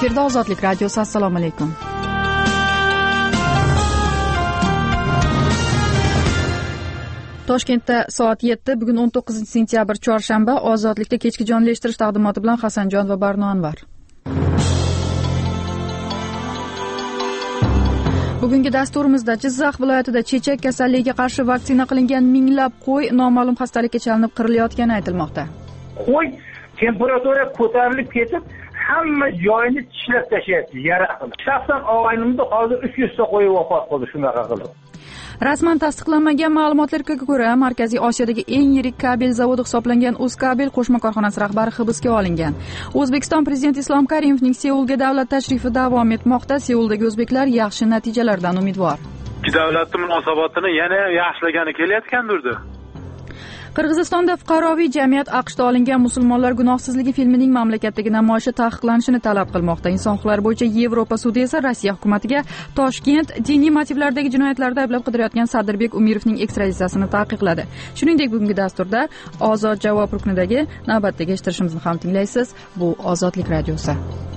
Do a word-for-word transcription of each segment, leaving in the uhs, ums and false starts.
Efirda Ozodlik radiosi. Assalomu alaykum. Toshkentda soat yetti, bugun o'n to'qqizinchi sentyabr chorshanba. Ozodlikda kechki jonlashtirish taqdimoti bilan Hasanjon va Barno Anvar. Bugungi dasturimizda Jizzax viloyatida chechak kasalligiga qarshi vaksina qilingan minglab qo'y noma'lum xastalikka chalinib qirilayotgani aytilmoqda. Qo'y temperatura ko'tarilib ketib, hamma joyini tishlab tashlayapti, yara qilib. Shaxsan og'aynimda hozir uch yuz ta qo'y vafot qildi shunaqa qilib. Rasman tasdiqlanmagan ma'lumotlarga ko'ra, Markaziy Osiyodagi eng yirik kabel zavodi hisoblangan Uzkabel qo'shma korxonasi rahbari hibsga olingan. O'zbekiston prezidenti Islom Karimovning Seulga davlat tashrifi davom etmoqda. Seuldagi o'zbeklar yaxshi natijalardan umidvor. Ikki davlatning munosabatini yana yaxshilagani kelayotgandirdi. Qirg'izistonda fuqaroviy jamiyat AQShda olingan musulmonlar gunohsizligi filmining mamlakatdagi namoyishi taqiqlanishini talab qilmoqda. Inson huquqlari bo'yicha Yevropa sudi esa Rossiya hukumatiga Toshkent diniy motivlardagi jinoyatlarda ayblab qidirayotgan Sadirbek Umirovning ekstraditsiyasini taqiqladi. Shuningdek, bugungi dasturda Ozod javob ruknidagi navbatdagi eshittirishimizni ham tinglaysiz. Bu Ozodlik radiosi.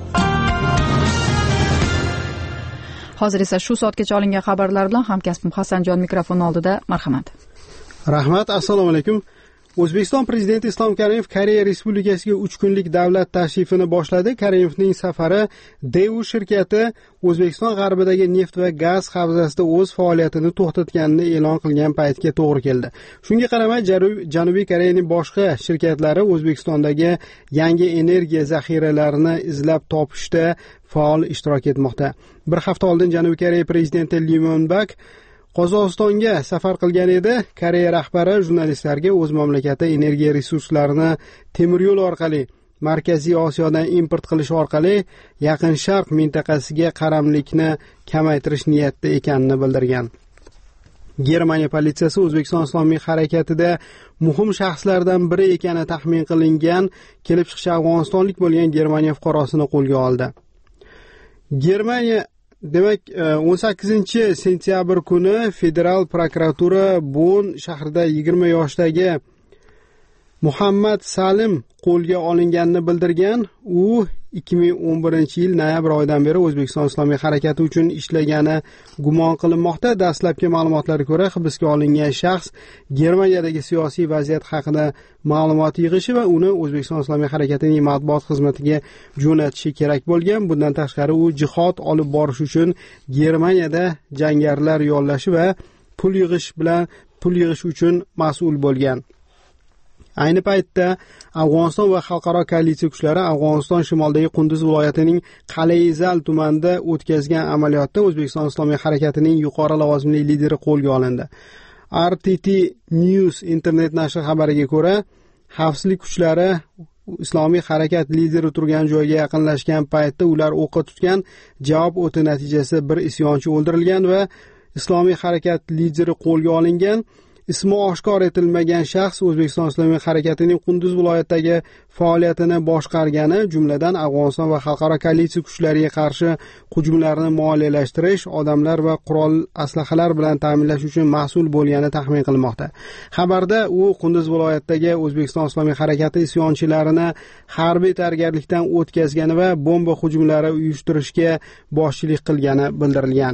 Hozir esa shu soatgacha olingan xabarlar bilan hamkasbim Hasanjon mikrofon oldida. Marhamat. Rahmat, assalomu alaykum. O'zbekiston prezidenti Islom Karimov Koreya Respublikasiga uch kunlik davlat tashrifini boshladi. Karimovning safari Daewoo shirkati O'zbekiston g'arbidagi neft va gaz havzasida o'z faoliyatini to'xtatganini e'lon qilgan paytga to'g'ri keldi. Shunga qaramay, Janubiy Koreyaning boshqa shirkatlari O'zbekistondagi yangi energiya zaxiralarini izlab topishda faol ishtirok etmoqda. Bir hafta oldin Janubiy Koreya prezidenti Lee Myung-bak Qozog'istonga safar qilgan edi. Koreya rahbari jurnalistlarga o'z mamlakati energiya resurslarini temir yo'l orqali Markaziy Osiyodan import qilish orqali Yaqin Sharq mintaqasiga qaramlikni kamaytirish niyatida ekanini bildirgan. Germaniya politsiyasi O'zbekiston Islomiy harakatida muhim shaxslardan biri ekani taxmin qilingan kelib chiqishi afg'onistonlik bo'lgan Germaniya fuqarosini qo'lga oldi. Germaniya Demak, o'n sakkizinchi sentyabr kuni Federal prokuratura Bonn shahrida yigirma yoshdagi Muhammad Salim qo'lga olinganini bildirgan. U ikki ming o'n birinchi yil noyabr oyidan beri O'zbekiston Islomiy harakati uchun ishlagani gumon qilinmoqda. Dastlabki ma'lumotlarga ko'ra, hibsga olingan shaxs Germaniyadagi siyosiy vaziyat haqida ma'lumot yig'ishi va uni O'zbekiston Islomiy harakatining matbuot xizmatiga jo'natishi kerak bo'lgan. Bundan tashqari, u jihod olib borish uchun Germaniyada jangarilar yollashi va pul yig'ish bilan pul yig'ish uchun mas'ul bo'lgan. Ayni paytda Afg'oniston va xalqaro koalitsiya kuchlari Afg'oniston shimolidagi Qunduz viloyatining Qalayzal tumanida o'tkazgan amaliyotda O'zbekiston Islomiy harakatining yuqori lavozimli lideri qo'lga olindi. R T T News internet nashri xabariga ko'ra, xavfsizlik kuchlari Islomiy harakat lideri turgan joyga yaqinlashgan paytda ular o'qqa tutgan javob o'ti natijasida bir isyonchi o'ldirilgan va Islomiy harakat lideri qo'lga olingan. Ismi oshkor etilmagan shaxs O'zbekiston Islomiy harakatining Qunduz viloyatidagi faoliyatini boshqargani, jumladan Afg'oniston va xalqaro koalitsiya kuchlariga qarshi hujumlarni moliyalashtirish, odamlar va qurol aslahalar bilan ta'minlash uchun mas'ul bo'lgani taxmin qilinmoqda. Xabarda u Qunduz viloyatidagi O'zbekiston Islomiy harakati isyonchilarini harbiy tayyorgarlikdan o'tkazgani va bomba hujumlari uyushtirishga boshchilik qilgani bildirilgan.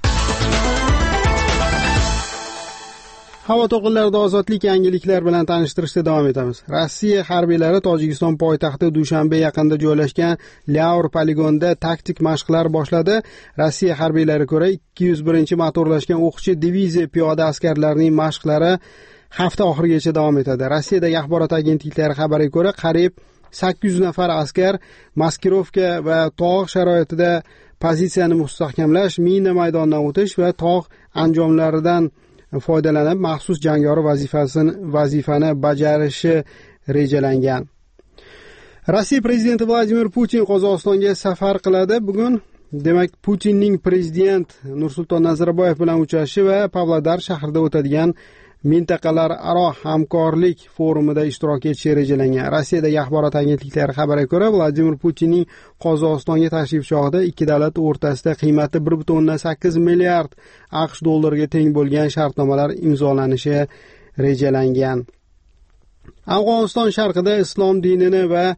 Havo to'lqinlarida ozodlik yangiliklar bilan tanishtirishda davom etamiz. Rossiya harbiylari Tojikiston poytaxti Dushanbe yaqinida joylashgan Laur poligonida taktik mashqlar boshladi. Rossiya harbiylariga ko'ra, ikki yuz birinchi motorlashgan o'qchi diviziya piyoda askarlarining mashqlari hafta oxirigacha davom etadi. Rossiyadagi axborot agentliklari xabariga ko'ra, qariyb sakkiz yuz nafar askar maskirovka va tog' sharoitida pozitsiyani mustahkamlash, mina maydonidan o'tish va tog' anjomlaridan foydalanib maxsus jangari vazifasini vazifani bajarishi rejalangan. Rossiya prezidenti Vladimir Putin Qozog'istonga safar qiladi bugun. Demak, Putinning prezident Nursulton Nazarboyev bilan uchrashishi va Pavlodar shahrida o'tadigan mintaqalararo hamkorlik forumida ishtirok etishi rejalangan. Rossiyadagi axborot agentliklari xabariga ko'ra, Vladimir Putinning Qozog'istonga tashrif chog'ida ikki davlat o'rtasida qiymati bir butun o'ndan sakkiz milliard AQSh dollariga teng bo'lgan shartnomalar imzolanishi rejalangan. Afg'oniston sharqida islom dinini va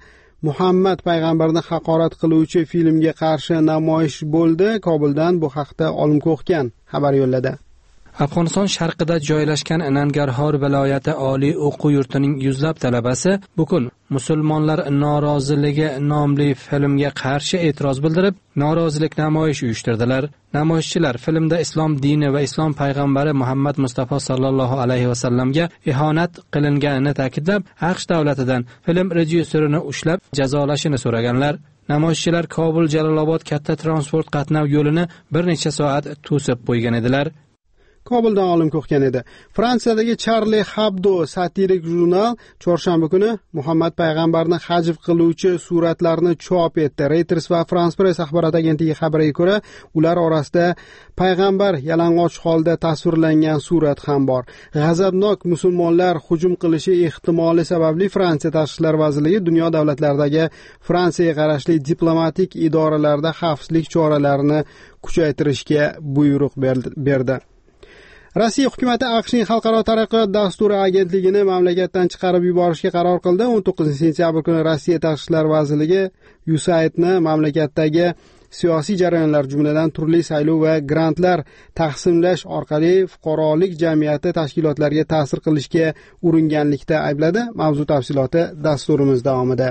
Muhammad payg'ambarni haqorat qiluvchi filmga qarshi namoyish bo'ldi. Kobuldan bu haqda Olim Ko'xgan xabar yo'lladi. Afg'oniston sharqida joylashgan Nangarhor viloyati oliy o'quv yurtining yuzlab talabasi bugun Musulmonlar noroziligi nomli filmga qarshi e'tiroz bildirib, norozilik namoyishi uyushtirdilar. Namoyishchilar filmda islom dini va islom payg'ambari Muhammad Mustafa sallallohu alayhi va sallamga ihonat qilinganini ta'kidlab, AQSh davlatidan film rejissyorini ushlab jazolashini so'raganlar. Namoyishchilar Kobul Jalolobod katta transport qatnov yo'lini bir necha soat to'sib qo'ygan edilar. Kobuldan Olim Ko'xgan edi. Fransiyadagi Charlie Hebdo satirik jurnal chorshanba kuni Muhammad payg'ambarni hajv qiluvchi suratlarni chop etdi. Reuters va France Press axborot agentligi xabariga ko'ra, ular orasida payg'ambar yalang'och holda tasvirlangan surat ham bor. G'azabnok musulmonlar hujum qilishi ehtimoli sababli Fransiya Tashqi ishlar vazirligi dunyo davlatlaridagi Fransiyaga qarashli diplomatik idoralarda xavfsizlik choralarini kuchaytirishga buyruq berdi. Rossiya hukumati AQShning Xalqaro taraqqiyot dasturi agentligini mamlakatdan chiqarib yuborishga qaror qildi. o'n to'qqizinchi sentyabr kuni Rossiya Tashqi ishlar vazirligi U S A I Dni mamlakatdagi siyosiy jarayonlar, jumladan turli saylov va grantlar taqsimlash orqali fuqarolik jamiyati tashkilotlariga ta'sir qilishga uringanlikda aybladi. Mavzu tafsiloti dasturimiz davomida.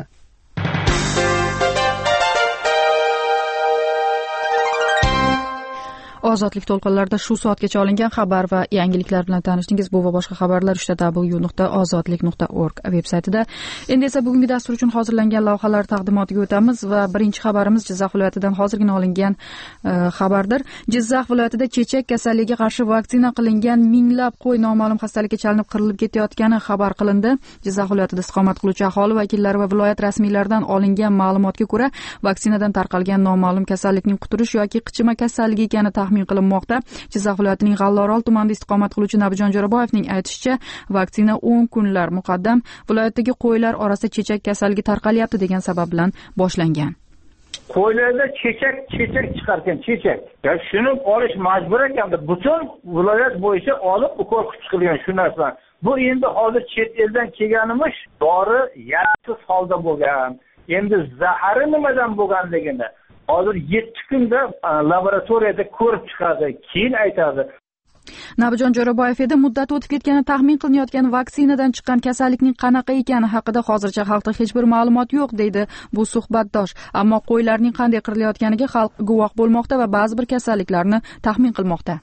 Ozodlik to'lqinlarida shu soatgacha olingan xabar va yangiliklar bilan tanishdingiz. Bu va boshqa xabarlar uchta w nuqta ozodlik nuqta org veb-saytida. Endi esa bugungi dastur uchun hozirlangan lavhalar taqdimotiga o'tamiz va birinchi xabarimiz Jizzax viloyatidan hozirgina olingan e, xabardir. Jizzax viloyatida chechak kasalligiga qarshi vaksina qilingan minglab qo'y noma'lum xastalikka chalinib qirilib ketayotgani xabar qilindi. Jizzax viloyatida istiqomat qiluvchi aholi vakillari va viloyat rasmiylaridan olingan ma'lumotga ko'ra, vaksinadan tarqalgan noma'lum kasallikning quturish yoki qichima kasalligi ekani taxmin qilinmoqda. Jizzax viloyatining G'allorol tumanida istiqomat qiluvchi Nabijon Jo'raboyevning aytishicha, vaksina o'n kunlar muqaddam viloyatdagi qo'ylar orasida chechak kasalligi tarqalyapti degan sabab bilan boshlangan. Qo'ylarda chechak chechak chiqargan, chechak. Ya shuni olish majbur ekanda, butun viloyat bo'yicha olib ukol qilgan shu narsa. Bu endi hozir chet eldan kelganimiz dori yarasiz holda bo'lgan. Endi zahari nimadan bo'lganligini hozir yetti kunda laboratoriyada ko'rib chiqadi, keyin aytadi. Nabijon Jo'raboyev edi muddati o'tib ketgani taxmin qilinayotgan vaksinadan chiqqan kasallikning qanaqa ekani haqida hozircha xalqda hech bir ma'lumot yo'q deydi bu suhbatdosh. Ammo qo'ylarning qanday qirilayotganiga xalq guvoh bo'lmoqda va ba'zi bir kasalliklarni taxmin qilmoqda.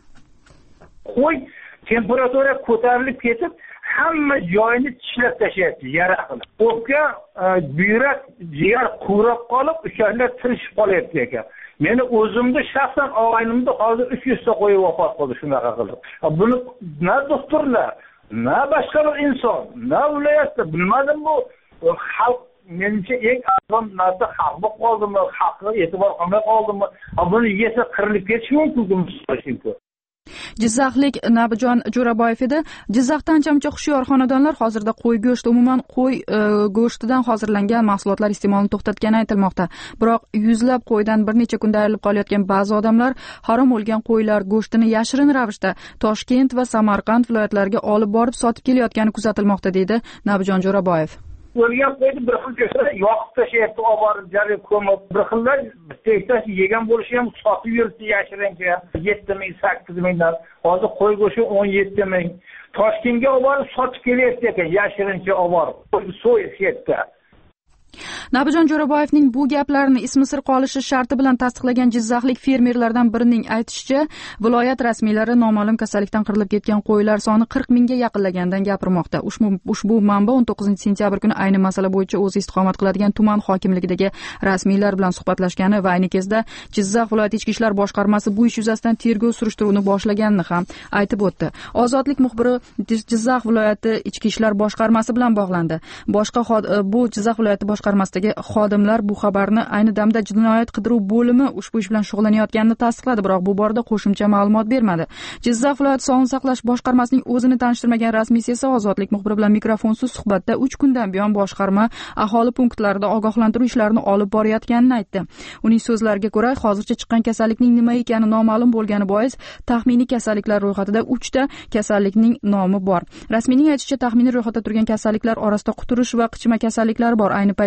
Qo'y temperatura ko'tarilib ketib, hamma joyini tishlab tashlayapti, yara qilib. O'pka, buyrak, jigar qurab qolib, o'shalar tirishib qolyapti ekan. Meni o'zimni shaxsan og'aynimni hozir uch yuz ta qo'yib vafot qildi shunaqa qilib. Buni na doktorlar, na boshqa bir inson, na viloyatda bilmadim bu xalq menimcha eng arzon narsa xalq bo'lib qoldimi, xalqqa e'tibor qilmay qoldimi? Buni yesa qirilib ketishi mumkin. Jizzaxlik Nabijon Jo'raboyev edi. Jizzaxdan ancha hushyor xonadonlar hozirda qo'y go'shti, umuman qo'y e, go'shtidan hozirlangan mahsulotlar iste'molini to'xtatgani aytilmoqda. Biroq yuzlab qo'ydan bir necha kunda ayrilib qolayotgan ba'zi odamlar harom bo'lgan qo'ylar go'shtini yashirin ravishda Toshkent va Samarqand viloyatlariga olib borib sotib kelayotgani kuzatilmoqda, deydi Nabijon Jo'raboyev. O'lgan qo'yni bir xil ko'sa yoqib tashlayapti, olib borib jarga ko'mib, bir xillar tektash yegan bo'lishi ham sotib yuribdi yashirincha yetti ming sakkiz mingdan. Hozir qo'y go'shti o'n yetti ming. Toshkentga olib borib sotib kelyapti ekan, yashirincha olib borib. So'yib ketdi. Nabijon Jo'raboyevning bu gaplarini ismi sir qolishi sharti bilan tasdiqlagan jizzaxlik fermerlardan birining aytishicha, viloyat rasmiylari noma'lum kasallikdan qirilib ketgan qo'ylar soni qirq mingga yaqinlaganidan gapirmoqda. Ushbu ushbu manba o'n to'qqizinchi sentyabr kuni ayni masala bo'yicha o'zi istiqomat qiladigan tuman hokimligidagi rasmiylar bilan suhbatlashgani va ayni kezda Jizzax viloyat ichki ishlar boshqarmasi bu ish yuzasidan tergov surishtiruvini boshlaganini ham aytib o'tdi. Ozodlik muxbiri Jizzax viloyati ichki ishlar boshqarmasi bilan bog'landi. Boshqa bu Jizzax viloyati boshqarmasidagi xodimlar bu xabarni ayni damda jinoyat qidiruv bo'limi ushbu ish bilan shug'ullanayotganini tasdiqladi, biroq bu borada qo'shimcha ma'lumot bermadi. Jizzax viloyat sog'liqni saqlash boshqarmasining o'zini tanishtirmagan rasmiysi esa Ozodlik muxbiri bilan mikrofonsiz suhbatda uch kundan buyon boshqarma aholi punktlarida ogohlantirish ishlarini olib borayotganini aytdi. Uning so'zlariga ko'ra, hozircha chiqqan kasallikning nima ekani noma'lum bo'lgani bois taxminiy kasalliklar ro'yxatida uchta kasallikning nomi bor. Rasmiyning aytishicha, taxminiy ro'yxatda turgan kasalliklar orasida quturish va qichima kasalliklar bor. Ayni paytda rasmiy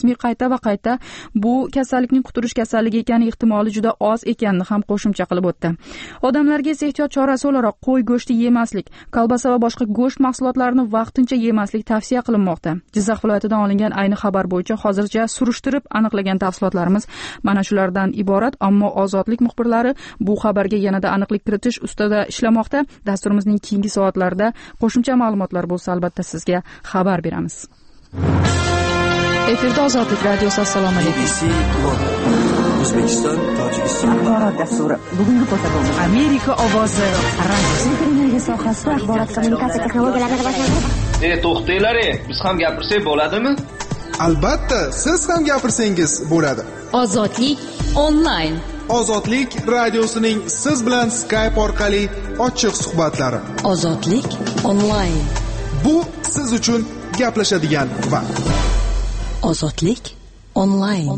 rasmiy qayta va qayta bu kasallikning quturish kasalligi ekani ehtimoli juda oz ekanini ham qo'shimcha qilib o'tdi. Odamlarga esa ehtiyot chorasi o'laroq qo'y go'shti yemaslik, kolbasa va boshqa go'sht mahsulotlarini vaqtincha yemaslik tavsiya qilinmoqda. Jizzax viloyatidan olingan ayni xabar bo'yicha hozircha surishtirib aniqlagan tafsilotlarimiz mana shulardan iborat, ammo Ozodlik muxbirlari bu xabarga yanada aniqlik kiritish ustida ishlamoqda. Dasturimizning keyingi soatlarida qo'shimcha ma'lumotlar bo'lsa, albatta sizga xabar beramiz. Efirda Ozodlik radiosi. Assalomu alaykum. O'zbekiston, Tojikiston axborot dasturi. Bugungi ko'rsatuv Amerika ovozi radiosi. Energiya sohasida axborot kommunikatsiya texnologiyalari rivojlanadi. E, to'xtanglar, biz ham gapirsak bo'ladimi? Albatta, siz ham gapirsangiz bo'ladi. Ozodlik onlayn. Ozodlik radiosining siz bilan Skype orqali ochiq suhbatlari. Ozodlik onlayn. Bu siz uchun gaplashadigan vaqt. Ozodlik onlayn.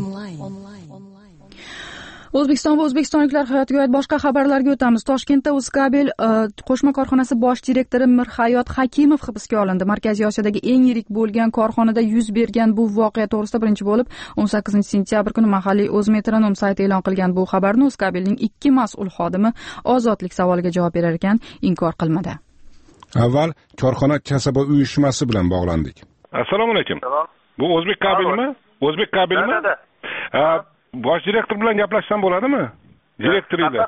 O'zbekiston va o'zbekistonliklar hayotiga oid boshqa xabarlarga o'tamiz. Toshkentda Uzkabel qo'shma korxonasi bosh direktori Mirhayot Hakimov hibsga olindi. Markaziy Osiyodagi eng yirik bo'lgan korxonada yuz bergan bu voqea to'g'risida birinchi bo'lib o'n sakkizinchi sentyabr kuni mahalliy O'zmetronom sayti e'lon qilgan. Bu xabarni Uzkabelning ikki mas'ul xodimi Ozodlik savoliga javob berar ekan inkor qilmadi. Avval korxona kasaba uyushmasi bilan bog'landik. Assalomu alaykum. Bu O'zbek kabelmi? O'zbek kabelmi? Bosh direktor bilan gaplashsam bo'ladimi? Direktor edi.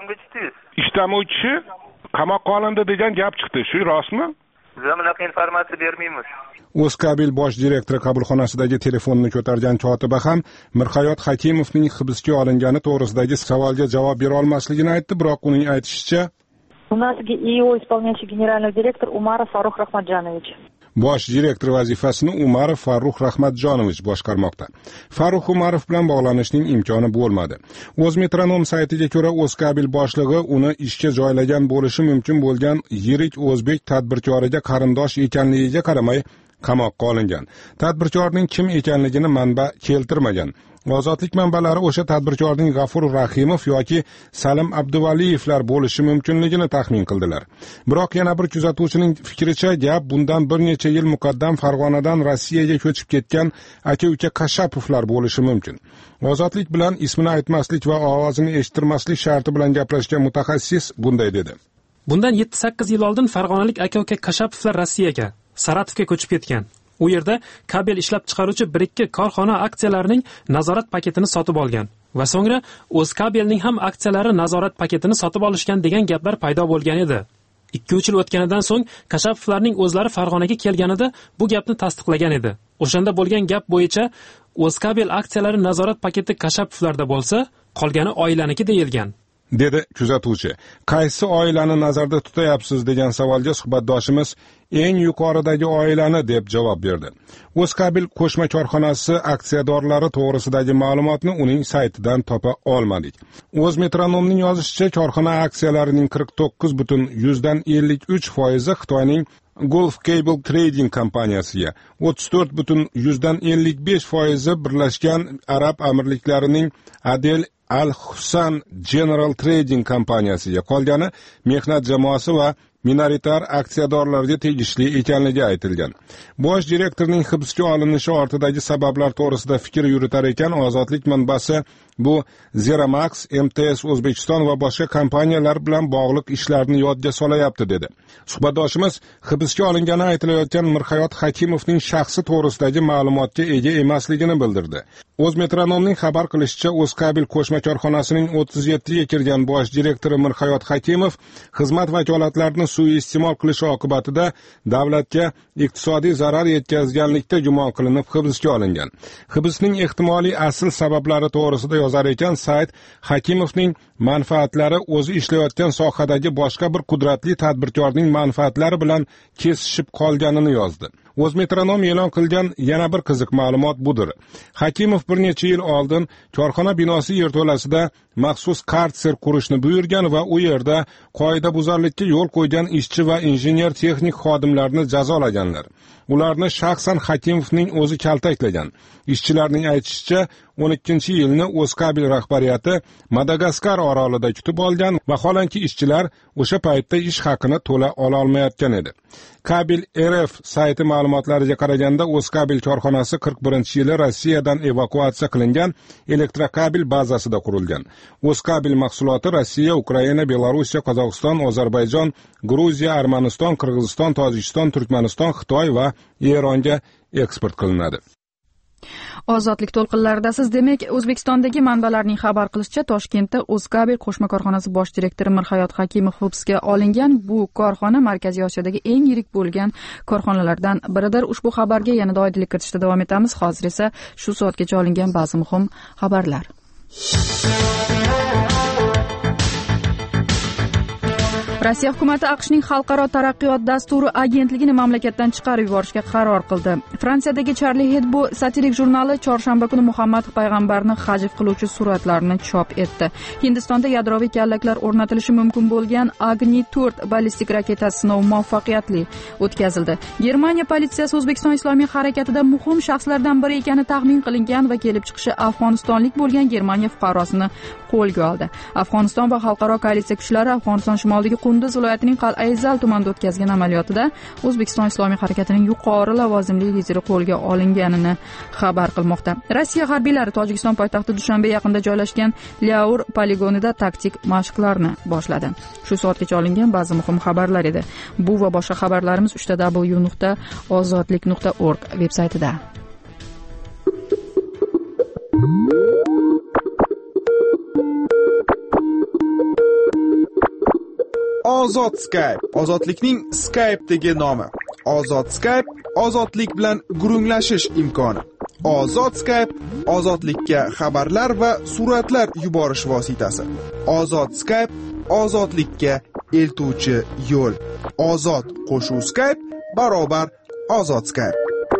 Ishtami u kishi qamoqqa olindi degan gap chiqdi. Shu rostmi? Biz bunaqa informatsiya bermaymiz. O'zkabel bosh direktori qabulxonasidagi telefonni ko'targan kotiba ham Mirhayot Hakimovning hibsga olingani to'g'risidagi savolga javob bera olmasligini aytdi, biroq uning aytishicha, у нас ИО исполняющий генеральный директор Умаров Фарух Рахматжанович. Bosh direktor vazifasini Umarov Farruh Rahmatjonovich boshqarmoqda. Farruh Umarov bilan bog'lanishning imkoni bo'lmadi. O'zmetronom saytiga ko'ra, O'zkabel boshlig'i uni ishga joylagan bo'lishi mumkin bo'lgan yirik o'zbek tadbirkoriga qarindosh ekanligiga qaramay qamoqqa olingan. Tadbirkorning kim ekanligini manba keltirmagan. Ozodlik manbalari o'sha tadbirkorning G'afur Rahimov yoki Salim Abduvaliyevlar bo'lishi mumkinligini taxmin qildilar. Biroq yana bir kuzatuvchining fikricha, gap bundan bir necha yil muqaddam Farg'onadan Rossiyaga ko'chib ketgan aka-uka Qashapovlar bo'lishi mumkin. Ozodlik bilan ismini aytmaslik va ovozini eshittirmaslik sharti bilan gaplashgan mutaxassis bunday dedi. Bundan yetti sakkiz yil oldin farg'onalik aka-uka Qashapovlar Rossiyaga, Saratovga ko'chib ketgan. U yerda kabel ishlab chiqaruvchi bir ikki korxona aksiyalarining nazorat paketini sotib olgan va so'ngra O'zkabelning ham aksiyalari nazorat paketini sotib olishgan degan gaplar paydo bo'lgan edi. ikki uch yil o'tganidan so'ng Qashapovlarning o'zlari Farg'onaga kelganida bu gapni tasdiqlagan edi. O'shanda bo'lgan gap bo'yicha O'zkabel aksiyalari nazorat paketi Qashapovlarda bo'lsa, qolgani oilaniki deyilgan. dedi kuzatuvchi. Qaysi oilani nazarda tutayapsiz degan savolga suhbatdoshimiz eng yuqoridagi oilani deb javob berdi. O'zkabel qo'shma korxonasi aksiyadorlari to'g'risidagi ma'lumotni uning saytidan topa olmadik. O'zmetronomning yozishicha, korxona aksiyalarining qirq to'qqiz butun yuzdan ellik uch foizi Xitoyning Gulf Cable Trading kompaniyasiga, o'ttiz to'rt butun yuzdan ellik besh foizi Birlashgan Arab Amirliklarining Adel Al-Husan General Trading kompaniyasiga, qolgani mehnat jamoasi va minoritar aksiyadorlarga tegishli ekanligi aytilgan. Bosh direktorning hibsga olinishi ortidagi sabablar to'g'risida fikr yuritar ekan Ozodlik manbasi bu Zeramax, M T S O'zbekiston va boshqa kompaniyalar bilan bog'liq ishlarni yodga solayapti dedi. Suhbatdoshimiz hibsga olingani aytilayotgan Mirhayot Hakimovning shaxsi to'g'risidagi ma'lumotga ega emasligini bildirdi. O'zmetronomning xabar qilishicha, O'zkabel qo'shma korxonasining o'ttiz yettiga kirgan bosh direktori Mirhayot Hakimov xizmat vakolatlarini suiiste'mol qilish oqibatida davlatga iqtisodiy zarar yetkazganlikda gumon qilinib hibsga olingan. Hibsning ehtimoliy asl sabablari to'g'risida yozar ekan sayt, Hakimovning manfaatlari o'zi ishlayotgan sohadagi boshqa bir qudratli tadbirkorning manfaatlari bilan kesishib qolganini yozdi. O'zmetronom e'lon qilgan yana bir qiziq ma'lumot budir. Hakimov bir necha yil oldin korxona binosi yerto'lasida maxsus kartser qurishni buyurgan va u yerda qoidabuzarlikka yo'l qo'ygan ishchi va injener texnik xodimlarni jazolaganlar. ularni shaxsan Hakimovning o'zi kaltaklagan. Ishchilarning aytishicha, o'n ikkinchi yilni O'zkabil rahbariyati Madagaskar orolida kutib olgan va vaholanki ishchilar o'sha paytda ish haqini to'la ola olmayotgan edi. Kabil R F sayti ma'lumotlariga qaraganda, O'zkabil korxonasi qirq birinchi yili Rossiyadan evakuatsiya qilingan elektrokabil bazasida qurilgan. O'zkabil mahsuloti Rossiya, Ukraina, Belorussiya, Qozog'iston, Ozarbayjon, Gruziya, Armaniston, Qirg'iziston, Tojikiston, Turkmaniston, Xitoy va Eronga eksport qilinadi. Ozodlik to'lqinlaridasiz. Demak, O'zbekistondagi manbalarning xabar qilishicha, Toshkentda O'zkabil qo'shma korxonasi bosh direktori Mirhayot Hakimov hibsga olingan. Bu korxona Markaziy Osiyodagi eng yirik bo'lgan korxonalardan biridir. Ushbu xabarga yanada oydinlik kiritishda davom etamiz. Hozir esa shu soatgacha olingan ba'zi muhim xabarlar. Rossiya hukumati AQShning Xalqaro taraqqiyot dasturi agentligini mamlakatdan chiqarib yuborishga qaror qildi. Fransiyadagi Charlie Hebdo satirik jurnali chorshanba kuni Muhammad payg'ambarni hajv qiluvchi suratlarni chop etdi. Hindistonda yadroviy kallaklar o'rnatilishi mumkin bo'lgan Agni to'rt ballistik raketasi sinovi muvaffaqiyatli o'tkazildi. Germaniya politsiyasi O'zbekiston Islomiy harakatida muhim shaxslardan biri ekani taxmin qilingan va kelib chiqishi Afg'onistonlik bo'lgan Germaniya fuqarosini qo'lga oldi. Afg'oniston va xalqaro koalitsiya kuchlari Afg'oniston shimolidagi Qunduz viloyatining Qal'aizal tumanida o'tkazgan amaliyotida O'zbekiston Islomiy harakatining yuqori lavozimli lideri qo'lga olinganini xabar qilmoqda. Rossiya harbiylari Tojikiston poytaxti Dushanbe yaqinida joylashgan Lyaur poligonida taktik mashqlarni boshladi. Shu soatgacha olingan ba'zi muhim xabarlar edi. Bu va boshqa xabarlarimiz uch w nuqta ozodlik nuqta org veb-saytida. Ozod Skype, ozodlikning Skype'dagi nomi. Ozod Skype, ozodlik bilan gurunglashish imkoni. Ozod Skype, ozodlikka xabarlar va suratlar yuborish vositasi. Ozod Skype, ozodlikka eltuvchi yo'l. Ozod qo'shuv Skype barobar Ozod Skype.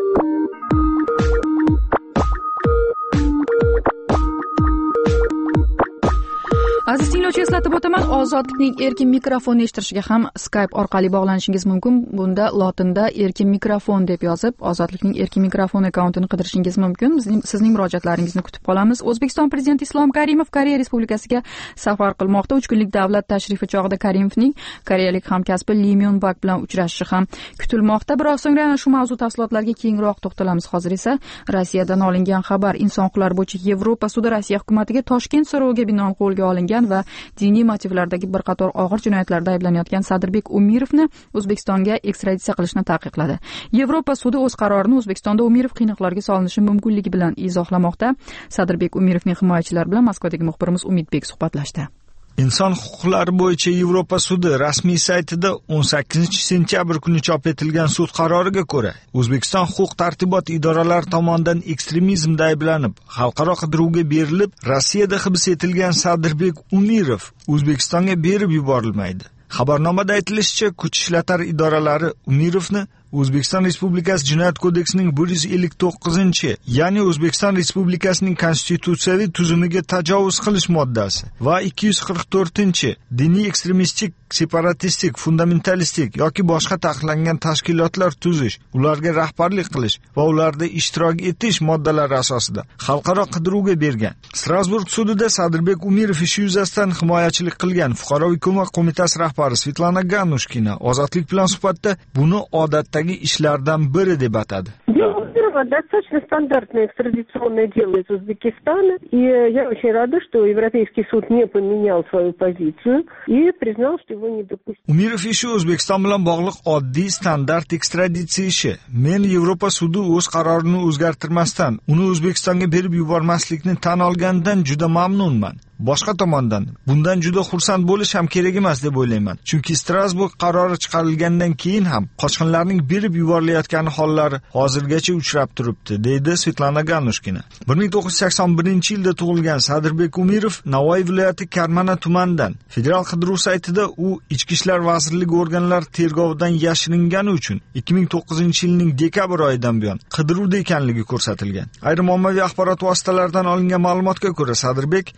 Aziz tinglovchi, eslatib o'taman, ozodlikning erkin mikrofonni eshitishga ham Skype orqali bog'lanishingiz mumkin. Bunda lotinda erkin mikrofon deb yozib, ozodlikning erkin mikrofon akkauntini qidirishingiz mumkin. Bizning sizning murojaatlaringizni kutib qolamiz. O'zbekiston prezidenti Islom Karimov Koreya Respublikasiga safar qilmoqda. uch kunlik davlat tashrifi chog'ida Karimovning koreyalik hamkasbi Lee Myun Bak bilan uchrashishi ham kutilmoqda. Biroq so'ngra ana shu mavzu tafsilotlariga keyinroq to'xtalamiz. Hozir esa Rossiyadan olingan xabar. Inson huquqlari bo'yicha Yevropa sudi Rossiya hukumatiga Toshkent so'roviga binoan qo'lga olingan va diniy motivlardagi bir qator og'ir jinoyatlarda ayblanayotgan Sadirbek Umirovni O'zbekistonga ekstraditsiya qilishni taqiqladi. Yevropa sudi o'z qarorini O'zbekistonda Umirov qiynoqlarga solinishi mumkinligi bilan izohlamoqda. Sadirbek Umirovning himoyachilari bilan Moskvadagi muxbirimiz Umidbek suhbatlashdi. Inson huquqlari bo'yicha Yevropa sudi rasmiy saytida o'n sakkizinchi sentyabr kuni chop etilgan sud qaroriga ko'ra, O'zbekiston huquq-tartibot idoralari tomonidan ekstremizmda ayblanib, xalqaro qidiruvga berilib, Rossiyada hibs etilgan Sadirbek Umirov O'zbekistonga berib yuborilmaydi. Xabarnomada aytilishicha, kuch ishlatar idoralari Umirovni O'zbekiston Respublikasi Jinoyat kodeksining bir yuz ellik to'qqizinchi, ya'ni O'zbekiston Respublikasining konstitutsiyaviy tuzumiga tajovuz qilish moddasi va ikki yuz qirq to'rtinchi diniy ekstremistik, separatistik, fundamentalistik yoki boshqa taqiqlangan tashkilotlar tuzish, ularga rahbarlik qilish va ularda ishtirok etish moddalari asosida xalqaro qidiruvga bergan. Strasburg sudida Sadirbek Umirov ishi yuzasidan himoyachilik qilgan Fuqaroviy ko'mak qo'mitasi rahbari Svetlana Ganushkina ozodlik bilan suhbatda buni odatdagi ishlardan biri deb atadi. Достаточно стандартное экстрадиционное дело из Узбекистана, и я очень рада, что Европейский суд не поменял свою позицию и признал, что его недопустимо. Umirov ishi O'zbekiston bilan bog'liq oddiy standart ekstraditsiya ishi. Men Yevropa sudi o'z qarorini o'zgartirmasdan uni O'zbekistonga berib yubormaslikni tan olganidan juda mamnunman. Boshqa tomondan bundan juda xursand bo'lish ham kerak emas deb o'ylayman. Chunki Strasburg qarori chiqarilgandan keyin ham qochqinlarning berib yuborilayotgan hollari hozirgacha uchrab turibdi, deydi Svetlana Ganushkina. bir ming to'qqiz yuz sakson birinchi yilda tug'ilgan Sadirbek Umirov Navoiy viloyati Karmana tumanidan. Federal qidiruv saytida u Ichki ishlar vazirligi organlari tergovidan yashiringani uchun ikki ming to'qqizinchi yilning dekabr oyidan buyon qidiruvda ekanligi ko'rsatilgan. Ayrim ommaviy axborot vositalaridan olingan ma'lumotga ko'ra, Sadirbek Islom